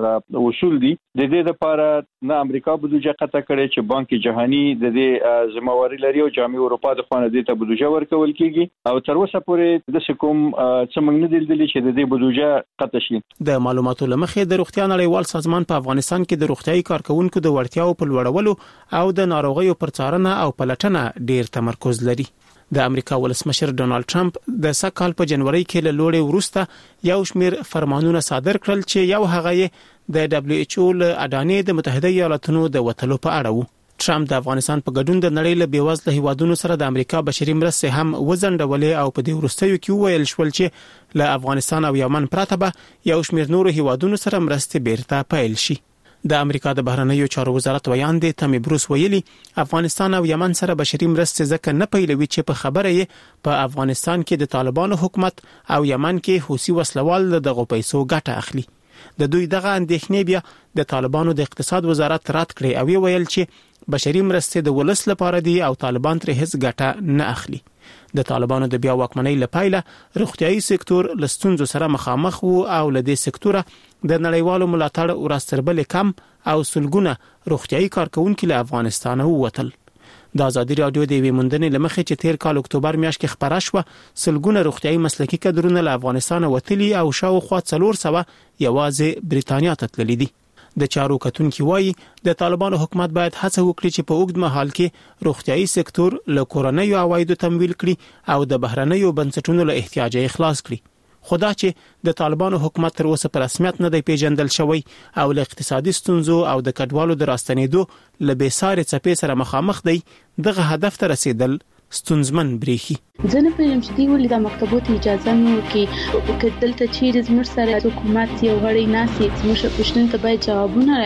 اصول دي. د دې لپاره نه امریکا بودجه قطع کړي چې بانک جهانی د دې ذمہواری لري او جامعه اروپا د خوانه د ته بودجه ورکول کیږي او تر اوسه پورې د کوم څمنګ نه دي چې د دې بودجه قطع شي. د معلوماتو لمخې د روغتیا نړیوال سازمان په افغانستان کې د روغتيایي کارکونکو د وړتیاو په لوړولو او د ناروغیو پر څارنه او پلټنه ډیر تمرکز لري. د امریکا ولسمشر ډونالد ټرمپ د سکهال په جنوري کې له لوړې وروسته یو شمیر فرمانونه صادر کړل چې یو هغه د WHO له اډانې د متحده ایالاتونو د وټلو په اړه وو. ټرمپ د افغانستان په ګډون د نړۍ له بیوزله هیوادونو سره د امریکا بشري مرستې هم وزندولې او په دې وروستیو کې ویل شول چې له افغانستان او یمن پرته به یو شمیر نور هیوادونو سره مرستې بیرته پیل شي. د امریکا د بهرنیو چارو وزارت ویاندې تامي بروس ویلي افغانستان او یمن سره بشري مرستې ځکه نه پیلوي چې په خبره یې په افغانستان کې د طالبانو حکومت او یمن کې حوثي وسلوال دغه پیسو ګټه اخلي. د دوی دغه اندېښنې بیا د طالبانو د اقتصاد وزارت رد کړي او ویل چې بشري مرستې د ولس لپاره دي او طالبان تر هیڅ ګټه نه اخلي. د طالبانو د بیا واکمنۍ لپاره روغتيایي سکتور لستونزو سره مخامخ وو او له دې سکتوره د نړیوالو ملاتړ ورستربل کم او سلګونه روغتيایي کارکونکو له افغانستان ووتل. د ازادي رادیو د ویموندنې لمخې چې تیر کال اکتوبر میاشت کې خبره شوه سلګونه روغتيایي مسلکي کډرونه له افغانستان وتلي او شاوخوا 400 یوازې بریتانیا ته تللي دي. د چارو کتونکو وایي د طالبانو حکومت باید هڅه وکړي چې په اوږد مهال کې روغتيایي سکتور له کورنیو عوایدو تمویل کړي او د بهرنیو بنسټونو له احتیاج خلاص کړي. خدا چې د طالبانو حکومت تر اوسه په رسمیت نه دی پیژندل شوی او له اقتصادي ستونزو او د کډوالو د راستنېدو له بیسارې څپې سره مخامخ دی دغه هدف ته رسیدل ستونزمن بریخي. ځنه په لم چې دی ولې د مکتبونو اجازه نه ورکړي دلته چیرې زموږ سره حکومت یو غړی ناسي زموږ پښتون ته باید جوابونه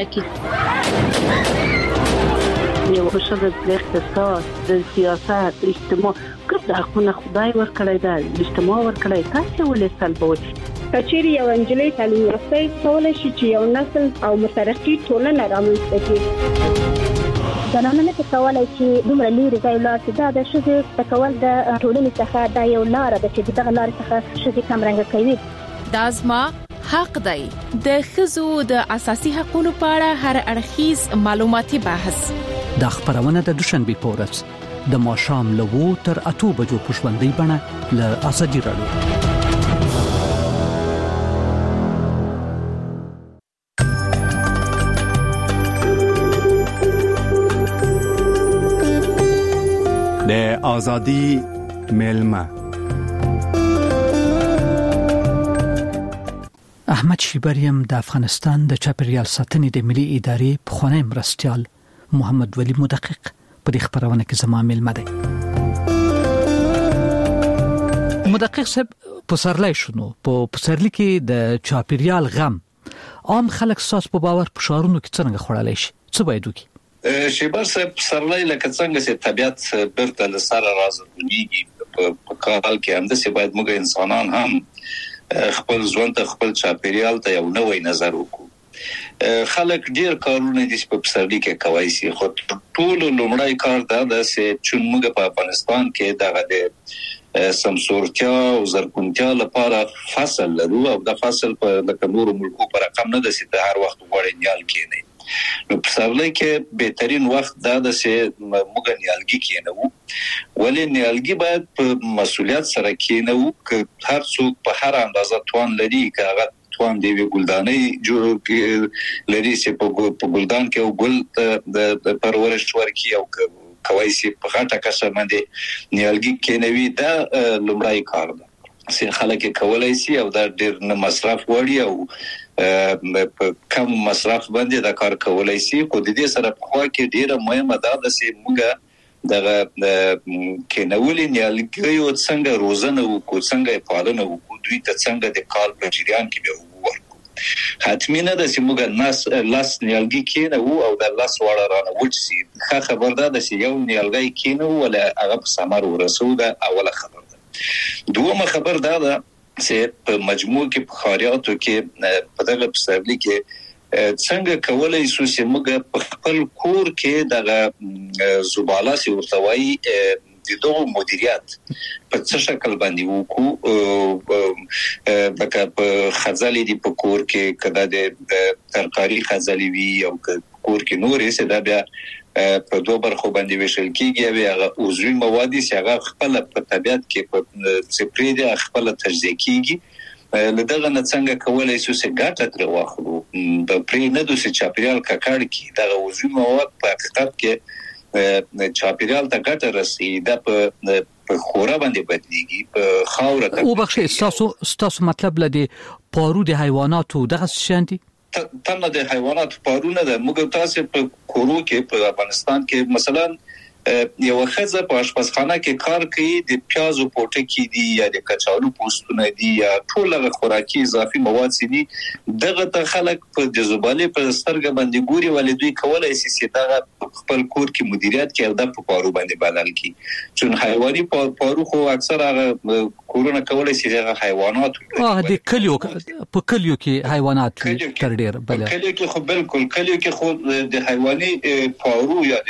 راکړي. یو خوشاله د اقتصاد د سیاست اجتماع کړه خو خدای ورکړی دا اجتماع ورکړی تاسو ولې سلبوي کچېری یو انجلۍ تعلیم یافته کولای شي چې یو نسل او مترقي ټولنه رامنځته کړي. زنانه نه کولای چې دومره لري ځای لاړ شي. دا د ښځې تکول د ټولنې څخه دا یو لار ده چې دغه لار څخه ښځې کمرنګ کوي. دا زما حق دی. د ښځو د اساسي حقوقو په اړه هر اړخیز معلوماتي بحث د خبرونه د دوشنبه په ورځ د ماښام له 2 تر 8 بجو په ژوندۍ بڼه له ازادي رادیو. د ازادي ملما احمد شیبریم د افغانستان د چاپیریال ساتنې د ملي ادارې پخوانی مرستیال محمد ولی مدقق په دې خبرونه کې زما ملما دی. مدقق صاحب پسرلی شنو په پسرلی کې د چاپیریال غم عام خلک ساس په باور په شارونو کې څنګه خړلای شي؟ څه باید وکړي؟ شیبر صاحب پسرلی لکه څنګه چې طبيعت برته لسره راځي په کال کې هم د څه باید موږ انسانان هم خپل ژوند ته خپل چاپیریال ته یو نوې نظر وکړو. خلک ډیر کارونه دي په پسرلی کې کوي سي خو ټول لومړی کار دا د چې موږ په افغانستان کې دغه د سمسورتیا او زرغونتیا لپاره فصل لرو او د فصل په د نورو ملکو پر رقم نه د سي هر وخت غوړې نیال کېنه. نو پسرلی کې بهترین وخت دا د چې موږ نیالګي کېنو ولې نیالګي باید په مسؤلیت سره کېنو ک هر څوک په هر اندازه توان لري کاغه توان دی ګلدانې جوړ لري چې په ګلدان کې او ګل د پرورش ورکی او کوي چې په غټه کسه باندې نیالګي کېنوي دا لومړی کار ده چې خلک کولای شي او دا ډیر نه مصرف وړي او په کم مصرف باندې دا کار کولای شي. خو د دې سره په خوا کې ډیره مهمه ده چې موږ دغه کېنولې نیالګي او څنګه روزنه وکړو څنګه پالنه وکړو دوی ته څنګه د کال په جریان کې به ورکو. حتمی نه ده چې موږ لاس نیالګي کېنو او د لاس وړه رانه وچسي. ښه خبر ده چې یو نیالګي کېنو ولا هغه په ثمر ورسو ده اوله خبر ده. دومره خبر ده چې په مجموع کې په خاریاتو کې په دغه پسرلی کې څنګه کولای شو چې موږ په خپل کور کې دغه زباله سي ورتوي د دوه مدیریت په څه شکل باندې وکړو لکه په خزالي دی په کور کې کدا د ترکاری خزالي وی او کور کې نورې څه دا بیا په دوه برخو باندې ویشل کیږي او هغه عضوي مواد چې هغه خپل په طبيعت کې په سپریده خپل تجزیه کیږي لدغه نه څنګه کولای شو چې ګټه تر واخلو په پرې نه دوی چې چاپیریال ککړ کی دغه عضوي مواد په حقیقت کې چاپیریال ته ګټه رسي دا په خورا باندې بدليږي په خاور ته او بخښه ستاسو مطلب لدی پارو د حیواناتو دغه شانتي تنه د حیوانات پارونه د موږ تاسو په کورو کې په افغانستان کې مثلا یو خزه په آشپزخانه کې کار کوي د پیازو پوټکی دي یا د کچالو پوستونه دي یا ټول خوراکي اضافي مواد دي دغه ته خلک په د زباله په سترګ باندې ګوري ولې دوی کولای شي چې دا خپل کور کې مدیریت کوي او د پارو باندې بدل کی چون حیواني پارو خو اکثر هغه کورونه کولای شي د حیوانات د کلیو په کلیو کې حیوانات تر ډیر بل کلیو کې خو بالکل کلیو کې خو د حیواني پارو یا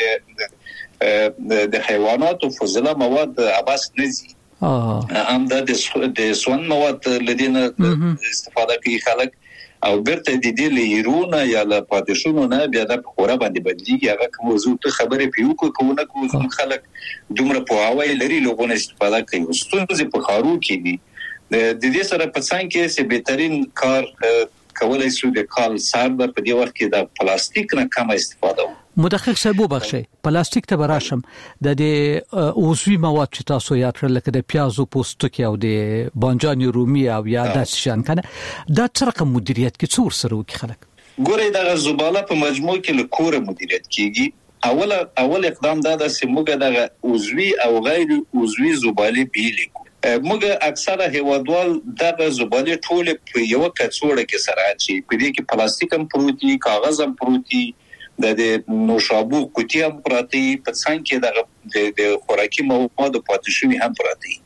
د حیواناتو فضله مواد عباس نزي هم د سون مواد لدينا استفاده کوي خلک او برته د دې لیرونه یا له پاتشونو نه بیا د خورا باندې بدلیږي هغه موضوع ته خبره پیو کوونه کوم خلک دومره په هواي لري لوګونه استفاده کوي ستونزې په خارو کې دي د دې سره په څنګه کې چې بهترین کار کولای شو د کال سر په دې وخت کې د پلاستیک نه کم استفاده مدقق صاحب وبخښئ پلاستیک ته براشم د عضوي مواد چې تاسو یاد کړل لکه د پیازو پوستکی او د بانجان رومي او یا د شان کنه دا څرخه مدیریت کې څور سره وکړي خلک ګوري د زباله په مجموع کې له کوره مدیریت کیږي اول اقدام دا د سیموګه د عضوي او غیر عضوي زباله بیلیکو موږ اکثره هیوادوال دغه زباله ټول په یو کڅوړه کې سره اچي په دې کې پلاستیک هم پروتي کاغذ هم پروتي د نوشابو کوټي هم پراتی په څنګه کې د خوراکي مواد پاتې شوی هم پراتی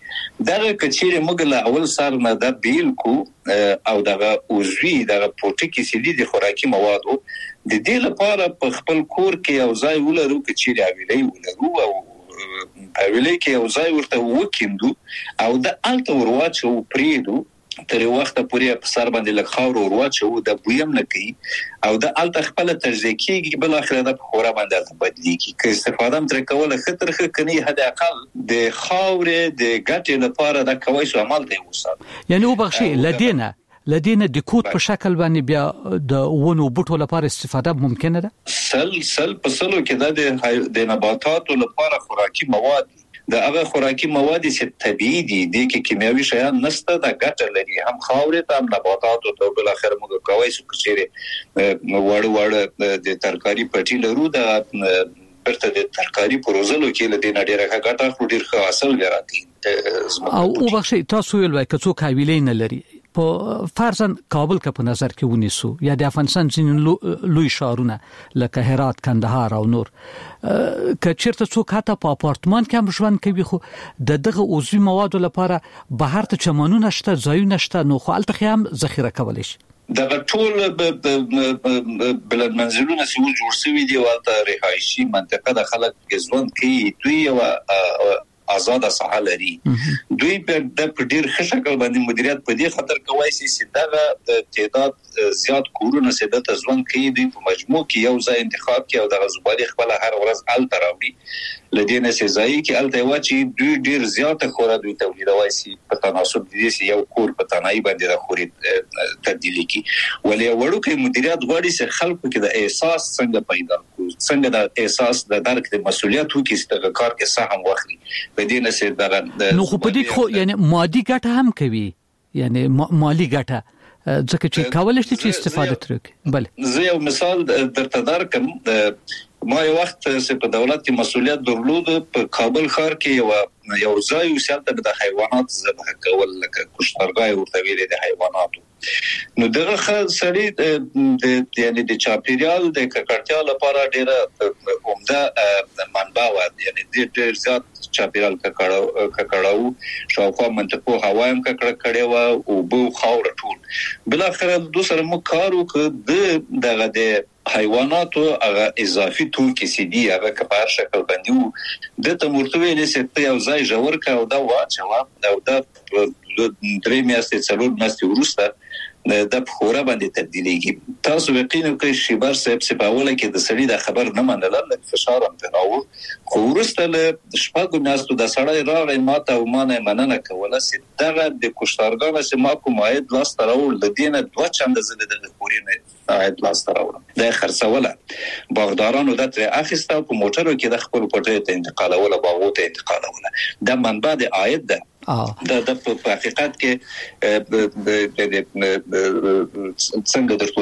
دغه کچېره موږ له اول سره نه د بیل کو او دغه اوزوی دغه پروتیکي سي دي خوراکي موادو د دې لپاره په خپل کور کې او ځای ولرو کچېره ویلې ولرو او ویلې کې او ځای ورته وکیندو او د الته ورواچو پریدو تر وخت پورې په سر باندې لږ خاور ورواچو د بویم نه کوي او د الته خپل تجزیه کیږي بل اخر د خورا باندې بدلیږي که استفاده تر کوله خطر کني حد اقل د خاور د ګټې لپاره د کوي سو عمل دی وسات یعنی وبخشي لدينا د کوټ په شکل باندې بیا د ونو بوټو لپاره استفاده ممکنه ده سل په سلو کې د نباتاتو لپاره خوراکي مواد د هغه خوراکي مواد چې طبيعي دي د کیمیاوي شیان نشته د ګټه لري هم خاورې ته هم نباتاتو ته بل اخر موږ کوي چې کچېره وړ د ترکاری پټي لرو د برته د ترکاری پروزلو کې له دې نړۍ راګټه خو ډیر ښه حاصل لري او وبخښي تاسو ویل وای کڅو حویلې نه لري په فرضاً کابل کا په نظر کې ونیسو یا د افغانستان ځینې لوی شهرونه لکه هرات کندهار او نور کچېرته څوک حتی په اپارتمان کې هم ژوند کوي خو دغه عضوي موادو لپاره بهر ته چمنونه شته ځایونه شته نو خو الته هم ذخیره کولای شي د ټول بلد منزلونه چې جوړ شوي دي ولته رهایشي منطقه د خلک ژوند کوي دوی او آزاد ساحه لري دوی په ډیر ښه شکل باندې مدیریت په دې خاطر کوي چې دغه تعداد زیات کورونه سده ته ځوان کوي دوی په مجموع کې یو ځای انتخاب کوي او د زبالي خپل هر ورځ ال تراوړي لدينا سي ځای کې ال ته واچي دوی ډیر زیات خورا دوی تولیدوي سي په تناسب دي سي یو کور په تنای باندې د خوري تبدیلی کی ولې وړو کې مدیریت غواړي چې خلکو کې د احساس څنګه پیدا کو څنګه د احساس د درک د مسولیت وکړي چې د کار کې سهم واخلي بدینه سي دغه نو خو په دې خو یعنی مادي ګټه هم کوي یعنی مالی ګټه ځکه چې کولای شي چې استفاده ترې بله زه یو مثال درته درکم ما یو وخت چې په دولت کې مسولیت درلود په کابل ښار کې یو ځای وسالته د حیوانات ذبح کول لکه کشتارګای ورته ویل د حیواناتو نو دغه سړی د یعنی د چاپیریال د ککړتیا لپاره ډیره عمده منبع و یعنی ډیر زیات چاپیریال ککړاو شاوخوا منطقو هوایم ککړه و او بو خاور ټول بل اخر دوسر مو کارو ک دغه د حیواناتو هغه اضافي توکي سي دي هغه کبار شکل باندې د تمرتوي لسه یو ځای جوړ کا او دا واچو او دا درې میاشتې څلور میاشتې وروسته د خورا باندې تبدیلیږي تاسو یقینا کوي شیبر صاحب سپاوله کې د سړي د خبر نه منل لکه فشار هم تناو خو ورسته له شپږو میاشتو د سړی راغی ماته او مانه مننه کوله چې دغه د کوشتارګانو چې ما کوم عاید لاس تراول د دینه دوه چنده زله د خورینه عاید لاس تراول د خرڅوله باغدارانو د تر اخیسته په موټرو کې د خپل پټه ته انتقالوله باغو ته انتقالوله د منبع د عاید ده د په حقیقت کې څنګه درته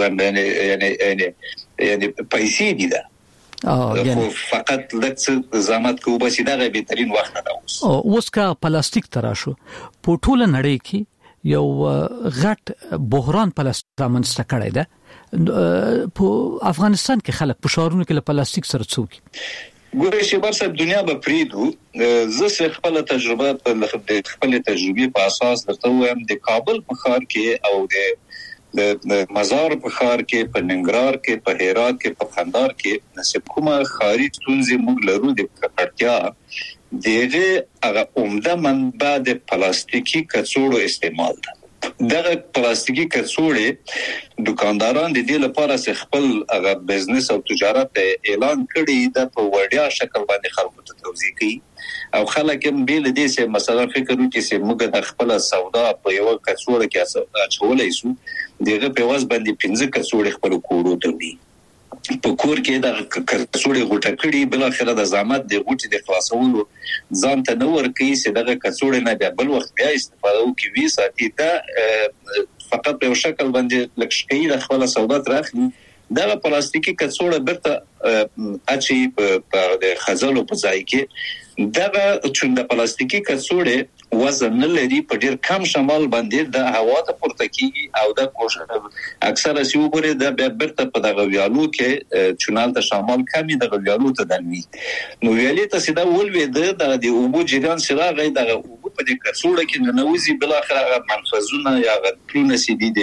یعنی پیسې دي دا فقط لکه زحمت کو بس دا بهترین وخت ده اوس کا پلاستیک تراشو په ټوله نړۍ کې یو غټ بحران پلاستیک رامنځته کړی ده په افغانستان کې خلک په شهرونو کې له پلاستیک سره څوک ګورې چې برسه دنیا به پریدو زه خپل تجربه په اساس درته وایم د کابل په ښار کې او د مزار په ښار کې په ننګرهار کې په هرات کې په قندهار کې نسب کومه خاري ستونزې موږ لرو د ککړتیا دغه هغه عمده منبع د پلاستیکي کڅوړو استعمال ده دغه پلاستیکي کڅوړې دکانداران د دې لپاره چې خپل هغه بزنس او تجارت اعلان کړي د په وړیا شکل باندې خلکو ته توضیح کوي او خلک هم بیل دې چې مثلا فکر وکړي چې موږ د خپل سودا په یو کڅوړه کې اچولای شو دغه په واس باندې 15 کڅوړې خپل کورو ته وي په کور کې د کڅوړې غوټه کړي بل اخر د زحمت د غوټې د خلاصولو ځان ته نور کوي چې دغه کڅوړې نه بل وخت بیا استفاده وکړي ساتي دا فقط په شکل باندې لکشکې د خپل سودا تراخلي دا پلاستیکي کڅوړه برته اچي په د خزلو په ځای کې دا چې د پلاستیکي کڅوړې وزن لري په ډیر کم شمال باندې د هوا ته پورته کیږي او د کوشش اکثره سی وګوره د برته په دغه ویالو کې چونال ته شمال کمی د ویالو ته دني نو ویالې ته سیده ولوي د اوبو جریان سره غي د اوبو په دې کڅوړه کې ننوځي بل اخر منفذونه یا غټونه سي دي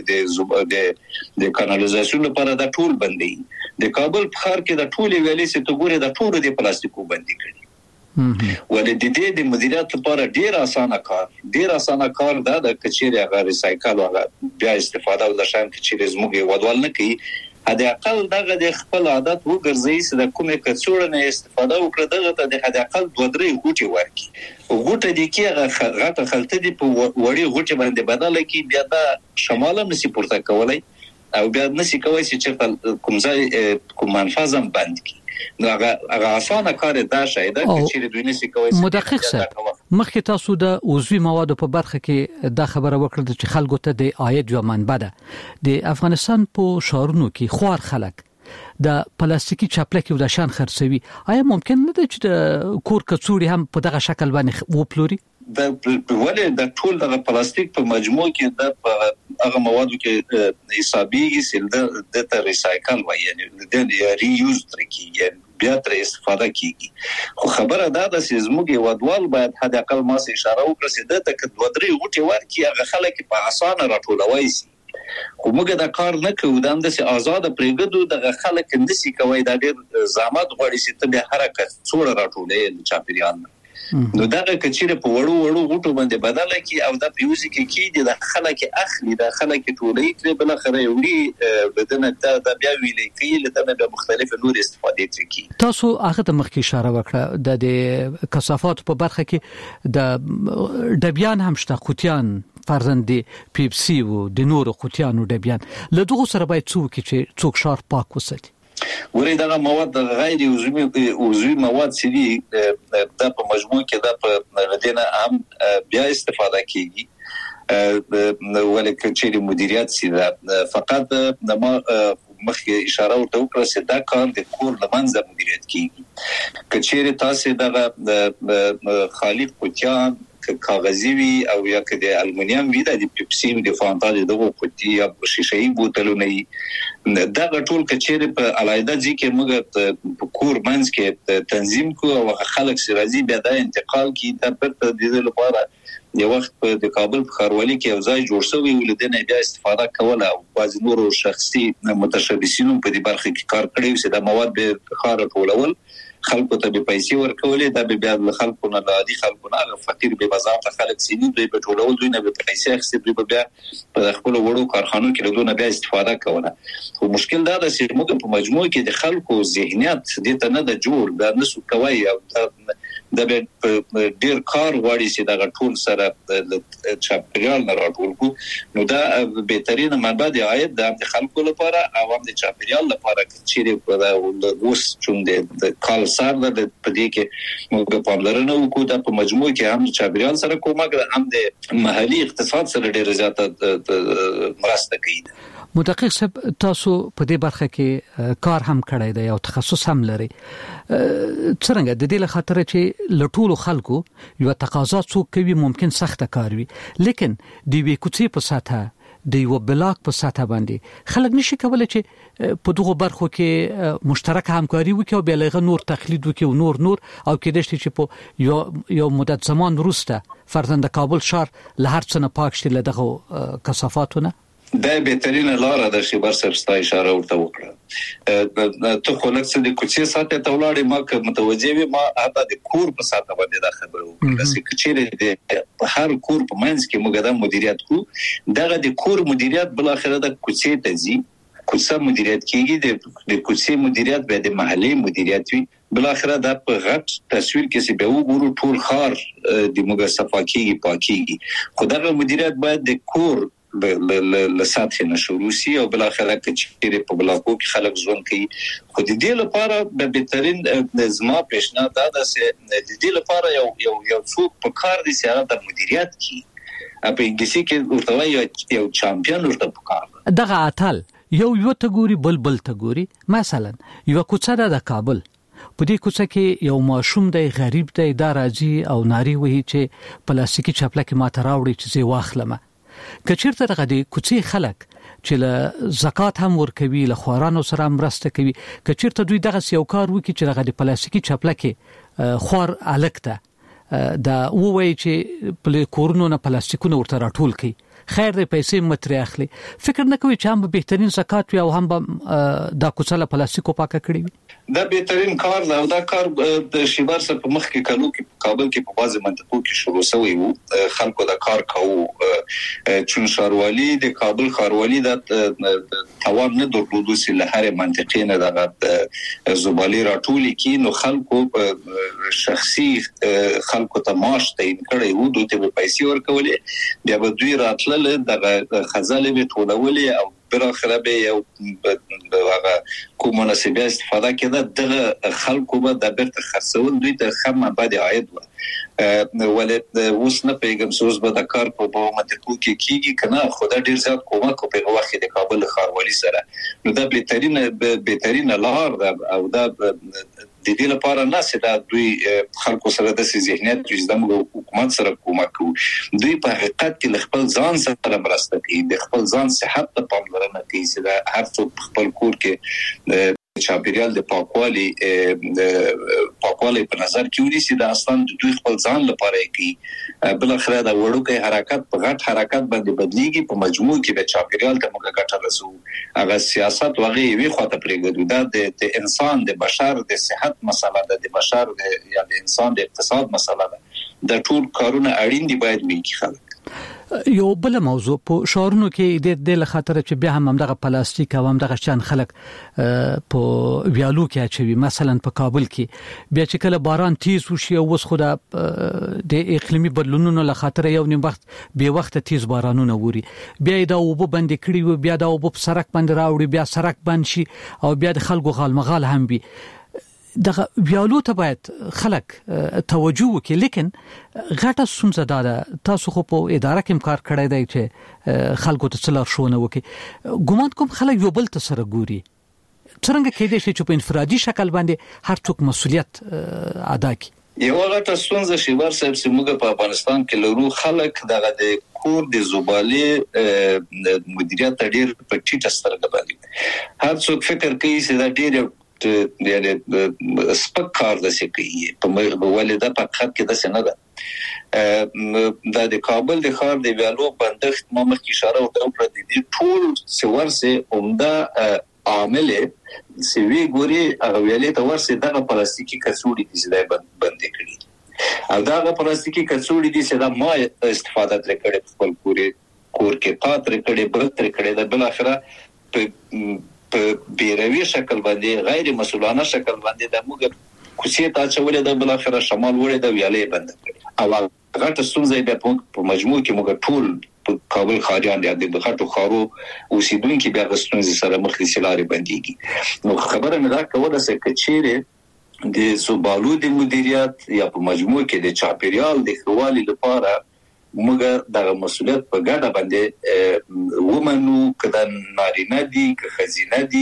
د کانالیزاسیون لپاره د ټول بندي د کابل په ښار کې د ټول ویلې سي ته ګوره د ټول د پلاستیکو بندي کړي ولې د مدیریت لپاره ډیر اسانه کار دا د کچېره هغه ریسایکل او بیا استفاده ول شان کچېره زموږ ودوال نه کوي هدا اقل دغه د خپل عادت وګرځي چې د کومه کڅوړه نه استفاده وکړي دغه د هدا اقل 2-3 غوټي ورکي غوټه دي کې غټه خلطه دي په وړي غوټي باندې بدل کی بیا د شماله نسی پورته کولای او بیا نسی کوي چې کوم ځای کوم منفذم بند کی نو هغه اسانه کار دا شاید چې دوی نسی کوي مدقق صاحب مخکې تاسو د عضوي موادو په برخه کې دا خبره وکړه چې خلکو ته د عاید یو منبع ده د افغانستان په شهرونو کې خوار خلک د پلاستیکي چاپلکي د شان خرڅوي آیا ممکن نه ده چې د کور کڅوړي هم په دغه شکل باندې وپلوري د ولې د ټول د پلاستیک په مجموع کې د هغه موادو کې حسابيږي چې د ته ریسایکل وایي یعنی د ری یوز ترکیږي بیا تر استفاده کیږي خو خبره دا ده چې زموږ ودوال باید حد اقل ما سي اشاره وکړي چې د تک 2-3 غوټي ورکي هغه خلک په اسانه راټولوي سي خو موږ دا کار نه کوو دا د آزاد پرېګدو د خلک اندسي کوي دا ډېر زحمت غواړي چې ته به حرکت څوړه راټولې چاپیریال نو دا کچېره په وړو غوټو باندې بدل کی او دا پیوزي کې د خلک اخلي د خلک ټولې تر بل خره وړي بدنه د بیا ویلې کې له د مختلفو نور استفادې ترکی تاسو هغه د مخکې اشاره وکړه د کثافات په برخه کې د ډبیان هم شته قوتیان فرزند پیپسي او د نور قوتیانو ډبیان له دغه سره باید څوک شار پاک وساتي ورې دا مواد غیر عضوي مواد سي دي د په مجموع کې د په ردینه هم بیا استفاده کیږي ولکه چې مدیریت سي دا فقط د مخکې اشاره وکړه چې دا کار د کور لمنځه مدیریت کیږي کچېره تاسو د خالي قوتیان کاغذي وي او یا که د المونیم وي د پیپسي د فانټا دغه قوتي یا شیشه‌ای بوتلونه دا ټول کچېره په علایده ځکه موږ په کور منځ کې تنظیم کو او خلک سي راځي بیا د انتقال کی د پرته د لپاره یو وخت په د کابل په خاروالي کې یو ځای جوړ شوی ولدنه بیا استفاده کوله او بعض نور شخصي متشبثینو په دې برخه کې کار کړی چې د مواد به خار ټولول خلکو ته به پیسې ورکولې دا به بیا د خلکو نه عادي خلکو نه فقیر به بازار ته خلک سینې دوی په ټولول دوی نه به پیسې اخستې دوی بیا په خپل وړو کارخانو کې له دوی بیا استفاده کوله خو مشکل دا ده چې موږ په مجموع کې د خلکو ذهنیت د ته نه د جوړ د نسو کوي او د ډیر کار غواړي چې دا ټول سره د چاپیریال نه راټول کو نو دا بهترین منبع د عاید د خلکو لپاره او هم د چاپیریال لپاره چې په اوس چون د کال سره د پدې کې موږ په پاملرنه وکړو د په مجموع کې هم چاپیریال سره کومک هم د محلي اقتصاد سره ډیر زیاته مرسته کوي مدقق صاحب تاسو په دې برخه کې کار هم کړی دی او تخصص هم لري څنګه د دې له خاطر چې لټول خلکو یو تقاضا څوک کوي ممکن سخته کار وي لیکن دی وی کوڅې په ساته د یو بلاک په ساته باندې خلک نشي کولای چې په دغه برخو کې مشترک همکاري وکړي او بلغه نور تقلید وکړي او نور او کې دشت چې په یو مدت زمان وروسته فرزند کابل شهر له هر څه نه پاک شي له دغه کثافاتونه دا بهترینه لار ده چې برسر ستا اشاره ورته وکړه ته خو لکه د کوڅې ساته ته ولاړې ما که متوجه وي ما حتی د کور په ساته باندې دا خبره وکړه چې چیرې د هر کور په منځ کې موږ د مدیریت کو دغه د کور مدیریت بل اخره د کوڅې ته ځي کوڅه مدیریت کیږي د کوڅې مدیریت به د محلي مدیریت وي بل اخره د په غټ تصویر کې چې به وګورو ټول خار د موږ صفاکیږي پاکيږي خدای مدیریت باید د کور له سطح نشو سي او بل اخره چې په بلاکو کې خلک ژوند کوي خو د دې لپاره د بهترین نظام پیشنهاد دا ده چې د دې لپاره یو څوک په کار دي چې هغه د مدیریت کی په انګلیسي کې ورته یو چمپیون ورته پکار دغه اتل یو ته ګوري بل ته ګوري مثلا یو کوڅه د کابل په دې کوڅه کې یو ماشوم دی غریب دی دا راځي او ناری وهي چې پلاستیکي چپلکه ماته راوړي چې زه واخلم کچیرته دغه د کوڅې خلک چې له زکات هم ورکوي له خوارانو سره مرسته کوي کچیرته دوی دغه یو کار وکړي چې دغه د پلاستیکي چپلکه خوار الکته دا وایي چې په کورونو نه پلاستیکونه ورته راټول کړي خیر دې پیسې متري اخلي فکر نه کوي چې هم بهترین زکات وي او هم دا کوڅه پلاستیکو پاکه کړی وي دا بهترین کار دی او دا کار د شیبر سره په مخ کې کلو کې کابل کې په بازي منطقو کې شروع شوی وو خلکو دا کار کوو چون شاروالي د کابل خاروالي د توان نه درلودو چې له هر منطقې نه د زبالي راټولي کې نو خلکو شخصي خلکو ته معاش تعیین کړي وو دوی ته پیسې ورکولې بیا به دوی راتل دغه خزاله به ټولولې او بل اخر به یو هغه کومه نسبه استفاده کړه د خلکو به د بیرته خرڅول دوی ته خمه بعد عاید و ولې اوس نه پیغام سوز به د کار په منطقو کې کیږي کنه خدای ډیر زیات کومک په وخت د کابل خاروالي سره نو دا بهترین لار او دا د دې لپاره نه چې دا دوی خلکو سره د ذهنیت چې د حکومت سره کومک کوي دوی په حقیقت کې خپل ځان سره مرسته کوي د خپل ځان صحت ته پاملرنه کوي چې دا هر څوک خپل کور کې چاپیریال د پاکوالي په نظر کې ونیسي دا اصلا دوی خپل ځان لپاره کوي بل اخر دا وړوکی حرکت په غټ حرکت باندې بدلیږي په مجموع کې د چاپیریال ته موږ ګټه رسو هغه سیاست وغه وی خواته پرېږدو دا د انسان د بشر د صحت مسله ده د بشر یا د انسان د اقتصاد مسله ده د ټول کارونه اړین دي باید وکړي خلک یو بل موضوع په شهرونو کې د خاطر چې بیا هم دغه پلاستیک او هم دغه شان خلک په ویالو کې اچوي مثلا په کابل کې بیا چې کله باران تیز وشي او وس خو د اقلیمي بدلونونو له خاطر یو نیم وخت به وخت تیز بارانونه ووري بیا دا وب بند کړي و بیا دا وب سرک باندې راوړي بیا سرک بند شي او بیا د خلکو غالمغال هم وي دغه ویالو ته باید خلک توجه وکړي لیکن غټه ستونزه ده تاسو خو په اداره کې کار کړی دی چې خلکو ته څلور شونه وکړي ګومان کوم خلک یو بل ته سره ګوري څنګه کېدای شي چې په انفرادي شکل باندې هر څوک مسؤلیت ادا کړي یو غټه ستونزه چې ورسره چې موږ په افغانستان کې لرو خلک دغه د کور د زبالي مدیریت ډیر په ټیټه سترګه باندې هر څوک فکر کوي چې دا ډیر یعنی سپک کار د سکی په ولدا په خط کې د سنه ده د کابل د خار د ویالو بندښت مخ کی اشاره وکړه د دې ټول سورسه عمده عامل سوي ګوري هغه ویلې ته ورسه دغه پلاستیکي کڅوړي دي چې بند کړي او دغه پلاستیکي کڅوړي دي چې دا ما استفاده کړې خپل کور کې پاتره کړې برتر کړې د بل اخره په بیروي شکل باندې غیر مسؤلانه شکل باندې د موږ کوڅې ته چولې د بل اخره شمال وړې د ویالې بند کړې او غټه ستونزه به په مجموع کې موږ ټول په کابل خاریان د غټو خارو اوسیدونکو بیا غستونځ سره مخ دي سلاري باندېږي نو خبره مې دا کوله چې کچېره د زبالو د مدیریت یا په مجموع کې د چاپیریال د خوالي لپاره موږ د مسؤلیت په ګډه باندې ومنو کله نارینه دي که خزینه دي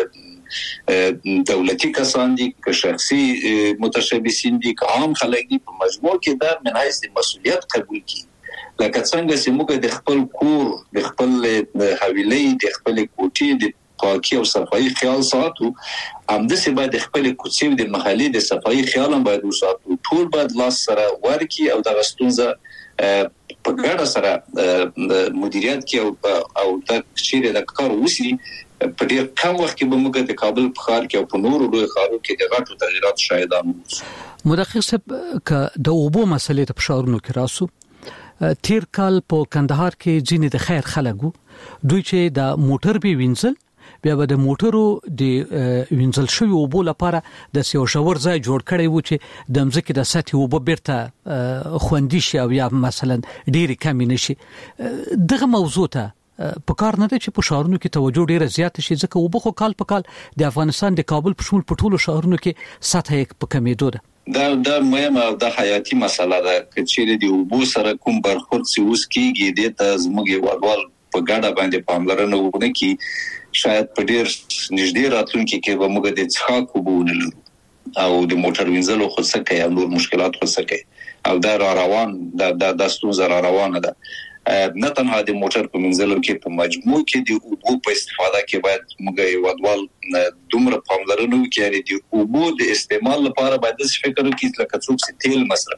که دولتي کسان دي که شخصي متشبثین دي که عام خلک دي په مجموع کې دا من حیث مسؤلیت قبول کړي لکه څنګه چې موږ د خپل کور د خپل حویلې د خپل کوټې د پاکي او صفایي خیال ساتو همداسې باید خپل کوڅې د محلي د صفایي خیال هم باید وساتو ټول باید لاس سره ورکی او د غستونزه په ګډه سره مدیریت کې او د چیرې د کار وسی په ډېر کم وخت کې به موږ د کابل په ښار کې او په نورو لوی ښارونو کې د غټو تغیرات شاهدان وو مدقق صاحب ک د اوبو مسلې ته په ښارونو کې راسو تیر کال په کندهار کې ځینې د خیر خلکو دوی چې د موټر به وینځل بیا به د موټرو د وینځل شوی اوبو لپاره د سیو شاور ځای جوړ کړی و چې د مځکې د سطح اوبو بیرته خوندي شي او یا مثلا ډېری کم نشي دغه موضوع ته په کار نه ده چې په شهرونو کې توجه ډیره زیات شي ځکه اوبو خو کال په کال د افغانستان د کابل په شمول په ټولو شهرونو کې سطح یې په کمیدو ده دا مهمه او د حیاتي مسله ده چې د اوبو سره کوم برخورد سی اوس کېږي د ته زموږ وړوال په ګډه باندې پاملرنه وکړي چې شاید په ډیر نږدې راتلونکي کې به موږ د څښاک اوبه ونلرو او د موټر وینځلو خو څه کوي او نور مشکلات خو څه کوي او دا روان د ستونزه روانه ده نه تنها د موټر په وینځلو کې په مجموع کې د اوبو په استفاده کې باید موږ ودوال دومره پاملرنه وکړي د اوبو د استعمال لپاره باید فکر وکړي لکه څوک چې تیل مصرفوي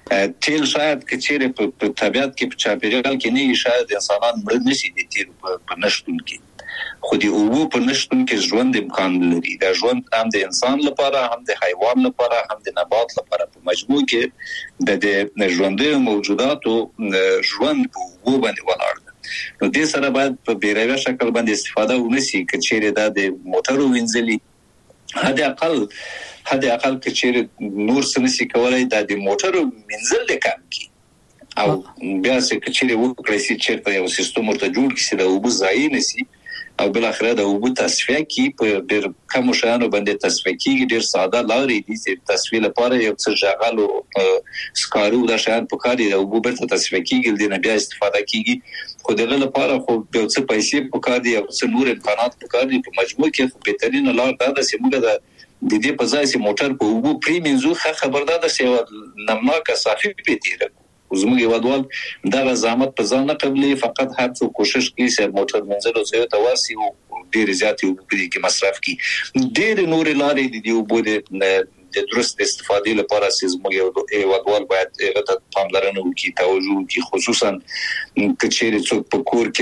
تیل شاید کچېره په طبيعت کې په چاپیریال کې نه شاید انسانان مړ نشي د تیل په نشټون کې خو د اوبو په نشټون کې ژوند امکان لري دا ژوند هم د انسان لپاره هم د حیوان لپاره هم د نبات لپاره په مجموع کې د ژوندۍ موجوداتو ژوند په اوبو باندې ولاړ دی نو د سره باید په بیروي شکل باندې استفاده ونشي کچېره د موټرو وینځلي حد اقل کچېره نور سنسي کولای د موټرو وینځل کم کی او بیا چې کچېره وکړي چې چیرته یو سیستم ورته جوړ کړي چې د اوبو ځای نشي او بل اخره د اوبو تصفیه کی په ډېر کم شانو باندې تصفیه کیږي ډېر ساده لارې دي چې تصفیه لپاره یو څه ژغالو سکارو د شان په کار دی د اوبو برته تصفیه کیږي د بیا استفاده کیږي خو دغه لپاره خو یو څه پیسې په کار دي او څه نور امکانات په کار دي په مجموع کې خو بهترین لار دا ده چې موږ د دې په ځای چې موټر په اوبو پریمینځو خبردار ده چې نمناکه صافي پیتیره زموږ یوادوال دا زحمت په ځان نه قبلي فقط هر څو کوشش کوي چې موټر منځلو زیات تواسي او ډېر زیات یو په دې کې مصرف کوي ډېر نور لارې دي او د درست استفادې لپاره چې زموږ یوادوال باید هغه پاملرنه وکړي توجه وکړي خصوصا کچېره څوک په کور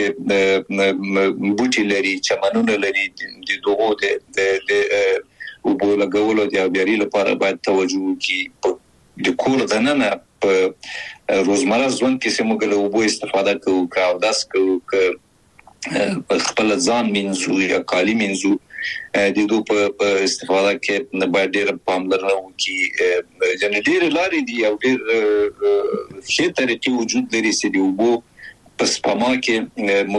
کې بوټي لري چمنونه لري د دوغو د او په لګولو د بیاري لپاره باید توجه وکړي د کور دننه په روزمره ژوند کې سمګه له اوبو استفاده کوو او داس کوو په خپل ځان منځو یا کالی منځو د دوی په استفاده کې نه باید ډېر پاملرنه وکړي یعنی ډېر لارې دي او ډېر ښه طریقې وجود لري چې د اوبو په سپما کې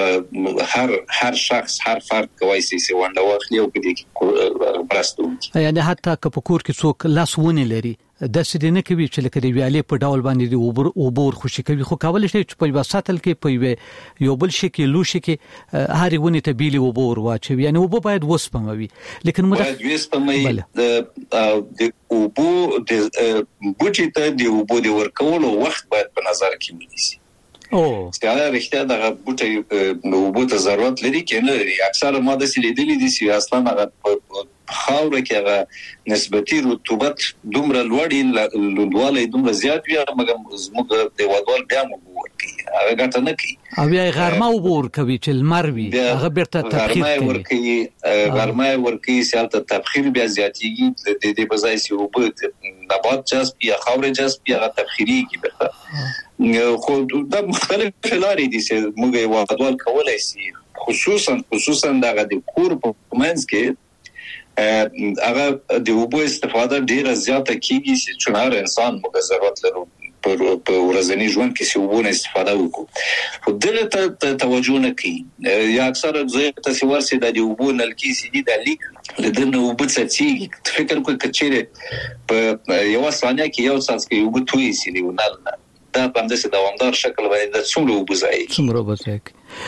موږ هر شخص هر فرد کوي چې ونده واخلي او په دې کې برستو یعنی حتی که په کور کې څوک لاسونه لري د سړي نه کوي چې لکه د ویالې په ډول باندې د اوبور خوشي کوي خو کول شي چې په وساتل کې په یو بل شي کې لوشي کې هر ونی ته بیلی اوبور واچي یعنی اوبو باید وسپموي لیکن باید وسپموي د اوبو د بوټي ته د اوبو د ورکولو وخت باید په نظر کې ونیسي ستاره رښتیا دغه بوټي نو اوبو ته ضرورت لري کې نه لري اکثره ماده سي لیدلې دي چې اصلا هغه خاوره کې هغه نسبتي رطوبت دومره لوړی لوندواله دومره زیات وي مګر زموږ د وادوال بیا مو ورکی هغه ګټه نه کوي او بیا غرمه وبور کوي چې المر وي هغه بیرته تبخیر کوي غرمه ورکی سیالته تبخیر بیا زیاتیږي د دې بځای چې وبو نبات جذب یا خاوره جذب یا تبخیری کی بیرته خو د مختلف لارې دي چې موږ وادوال کولای شي خصوصا دغه د کور په منځ کې هغه د اوبو استفاده ډیره زیاته کیږي چې څنګه انسان موږ ضرورت لرو په ورځنی ژوند کې چې اوبو استفاده وکړو خو دلته توجه نه کوي یا اکثره زه تاسو ورسې د اوبو نلکی سي دي د لیک لدنه اوبو څخه فکر کوي کچېره په یو ثانیه کې یو څاڅ کې اوبو توي سي دی ونل دا په همدې دوامدار شکل باندې د څومره وبځای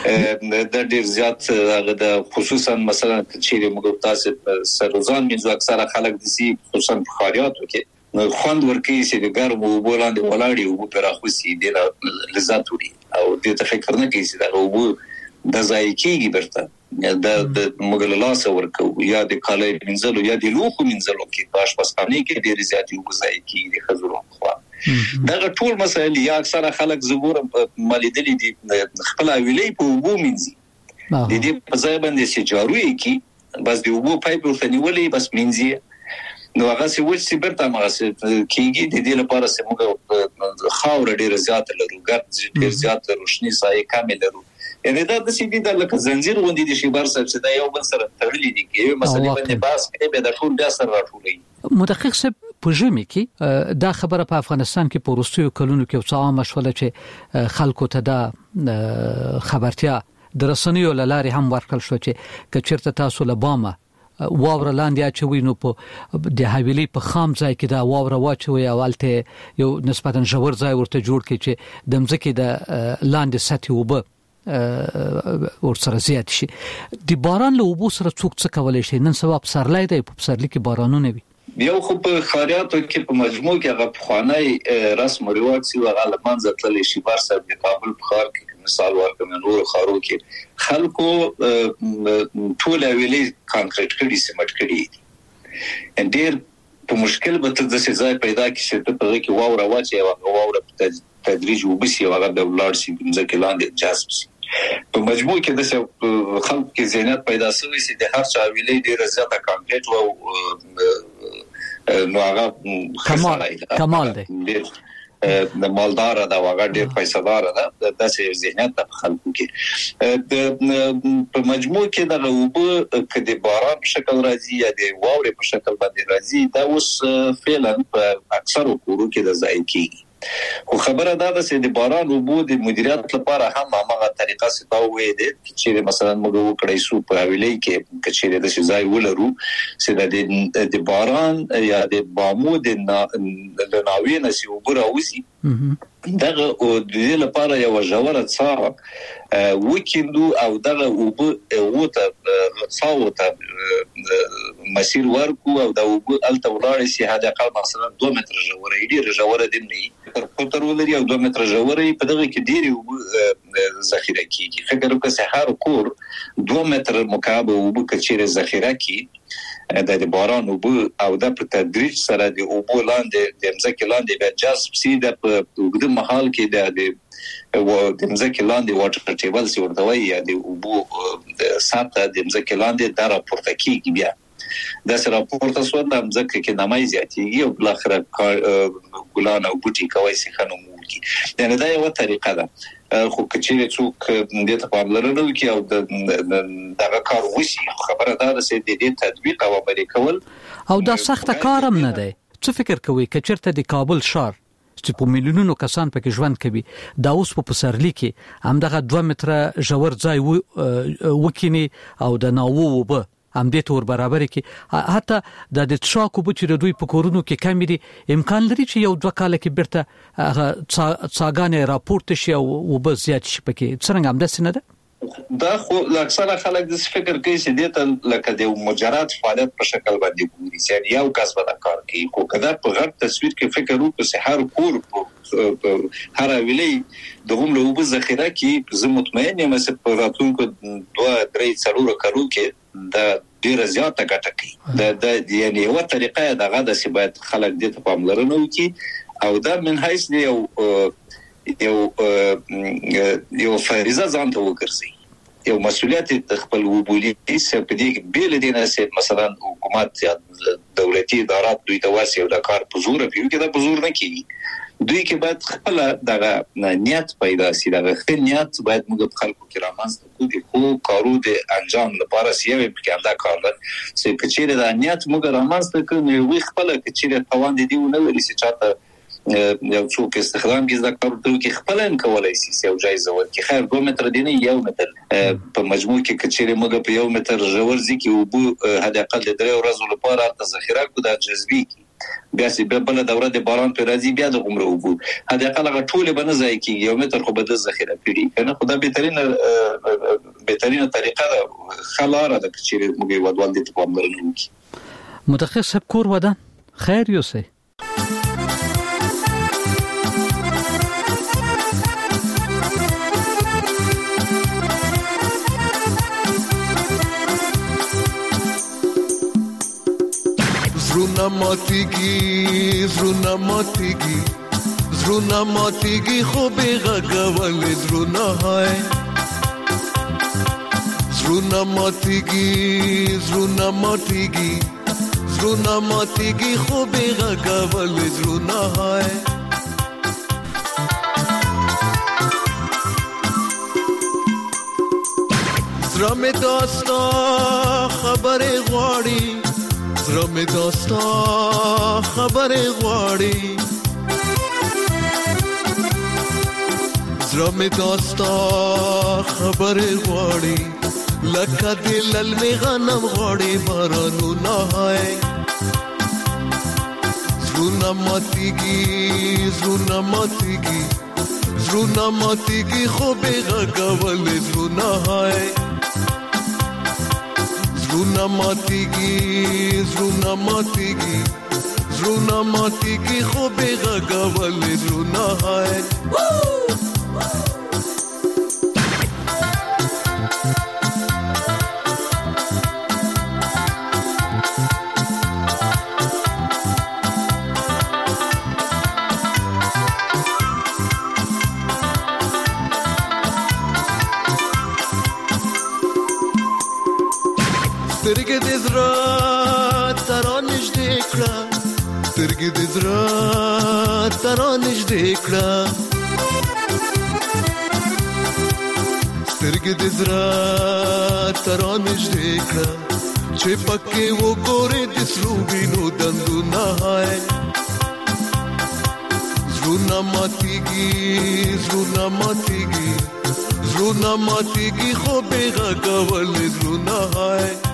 د ډیر زیات هغه د خصوصا مثلا چې موږ تاسو سروزان منځو اکثره خلک د سي خصوصا بخاریاتو کې خوند ورکوي چې د ګرم اوبو لاندې ولاړی او پر اخوسي د لذت وړي او د تفکر نه کوي چې دا اوبو د ځای کېږي برته د موږ له لاسه ورکو یا د کالای منځلو یا د لوخو منځلو کې باش پسخانه کې ډیر زیات اوبو ځای کېږي د خزرو خوا دا ټول مسایل یا اکثره خلک زګورم مالیدلی دي خپل ویلې په وګو منځي د دې په ځای باندې چې جاروي کی بس دی وګو پایپ ورته نیولې بس منځي نو هغه څه وڅ برته ما کیږي د دې لپاره چې موږ خاور ډیر زیات لرو ګرد ډیر زیات روشنی سایه کامل لرو یعنی دا د سې د لکه زنجیر غوندي د شي بار صاحب چې دا یو بل سره تړلې دي کې مسلې باندې باس کې به د ټول بیا سره راټولې مدقق صاحب په ژمي کې دا خبره په افغانستان کې په وروستیو کلونو کې څه عامه شوله چې خلکو ته دا خبرتیا د رسنیو لارې هم ورکړل شو چې کچرته تاسو له بامه واوره لاندې اچوي نو په د حویلې په خام ځای کې دا واوره واچوي اولته یو نسبتا ژور ځای ورته جوړ کړي چې د مځکې د لاندې سطح وبه ورسره زیات شي د باران له اوبو سره څوک څه کولای شي نن سبا په سرلای دی په سرلی کې بارانونه وي یو خو په خاریاتو کې په مجموع کې هغه پخوانی رسم او رواج سی هغه لمنځه تللی شي بار صاحب د کابل په ښار کې مثال ورکوم نور خارو کې خلکو ټول ویلې کانکریټ کړي سیمټ کړي ډېر په مشکل به ته د ځای پیدا کی چې ته په کې واوره واچي او واوره په تدریج وبسي او هغه د ولار سي ځکه لاندې جذب سي په مجموع کې د خلکو کې ذهنیت پیدا شوی چې د هر چا ویلې ډیره زیاته کانکریټ او نو هغه کمال دی د مالدار دا هغه ډیر پیسادار ده د داسې ذهنیت په خلکو کې په مجموع کې د وبو کدي باران په شکل راځي یا د واورې په شکل باندې راځي دا اوس فعلا په اکثر کورو کې د ځای کېږي خو خبره دا ده چې د باران وبو د مدیریت لپاره هم هغه طریقه ستاوي دي چې مثلا موږ وکړای شو په ویلې کې کچېره د ځای ولرو چې د باران یا د بامو د ناوې نسی وبو راوځي دغه او د دې لپاره یو ژوره څا وکیندو او دغه وبو وته څاوته مسیر ورکو او د وبو الته ولاړ شي هدا قال مثلا 2 متر ژوره ډیر ژوره دي نه تر ولري او 2 متر ژوره په دغه کې ډیر وبو ذخیره کیږي فکر وکړه چې هر کور 2 متر مکعب وبو کچېره ذخیره کی د باران وبو او د په تدریج سره د وبو لاندې د مځکې لاندې به جذب سي د وګړو محل کې د مځکې لاندې واټر ټیبل سي ورته وایي د وبو ساته د مځکې لاندې د راپورته کیږي بیا د سره راپورته سو د مځکې کې نمای زیاتېږي او بل اخر ګلان او بوټي کوي سي خنوم کی یعنی دا یو طریقه ده خو کچېره څوک د ته پاملرنه وکي او دغه کار وشي خبره دا ده چې د دې تطبیق او عملي کول او دا سخت کارم نه دی څه فکر کوي کچېرته د کابل شهر چې په میلیونونو کسان پکې ژوند کوي دا اوس په پسرلی کې هم دغه 2 متر ژور ځای وکینی او د ناوو وبه هم دې تور برابر کې حتی د تشاکو بچ د دوی په کورونو کې کم دي امکان لري چې یو 2 کال کې برته هغه څاګانې راپورټ شي او وبه زیات شي پکې څنګه هم داسې نه ده دا خو اکثره خلک د فکر کوي چې دې لکه د مجرد فعالیت په شکل باندې ګوري چې یو کس به کار کوي خو کدا په غټ تصویر کې فکر وکړو چې هر کور هر ویلې د هم له وبو ذخیره کې زه مطمئن یم چې په راتلونکو 2-3 څلور کارو کې دا ډیره زیاته ګټه کوي د یعنی یو طریقه دغه د سبات خلک دې ته پاملرنه وکړي او دا من حیث یو فریضه ځان ته وګرځي یو مسؤلیت خپل وبولي چې په دې بیل دي نه چې مثلا حکومت یا دولتي ادارات دوی ته واسي او د کار په زور پیو کې دا په زور نه کیږي دوی کې باید خپل دغه نیت پیدا شي دغه خپل نیت باید موږ په خلکو کې رامنځته کړو خو کارو د انجام لپاره سیاوي په دا کار ده چې کچېره د نیت موږ رامنځته کړو وي خپل کچېره توان دي نه لري چې چاته یو څوک استخدام کې ذکر ورته کې خپل ان کولای شي یو جایزه ورکړي خیر 2 متر دی نه 1 متر په مجموع کې کچېره موږ په 1 متر ژور ځکه وبو هدا اقل د 3 ورځې لپاره د ذخیره کو د جذبي بیا چې بل دوره د باران پر راځي بیا د عمره وبو هدا اقل غټول به نه ځای کې 1 متر خو به د ذخیره کړي کنه خدای بهترینه طریقه ده خلاره د کچېره موږ ودوال دي په عمر کې متخصص کور ودان خیر یوسي زرونا ماتیگی خوب غگول زرونا های زرونا ماتیگی خوب غگول زرونا های زرم داستا خبر غواړي زرم داستا خبر غواړي زرم داستا خبر غواړي لکه دلل می غنم غواړي بارانو نه هاي زرونا ماتیگی خوب غگول زرونا هاي زرونا ماتیگی خوب غگول زرونا هاي سترګې د زړه تر نږدې کړه سترګې د زړه تر نږدې کړه سترګې د زړه تر نږدې کړه چې پکې وګورې د سرو وینو دندونه هاي زړونه ماتېږي زړونه ماتېږي زړونه ماتېږي خو بې غږول زړونه هاي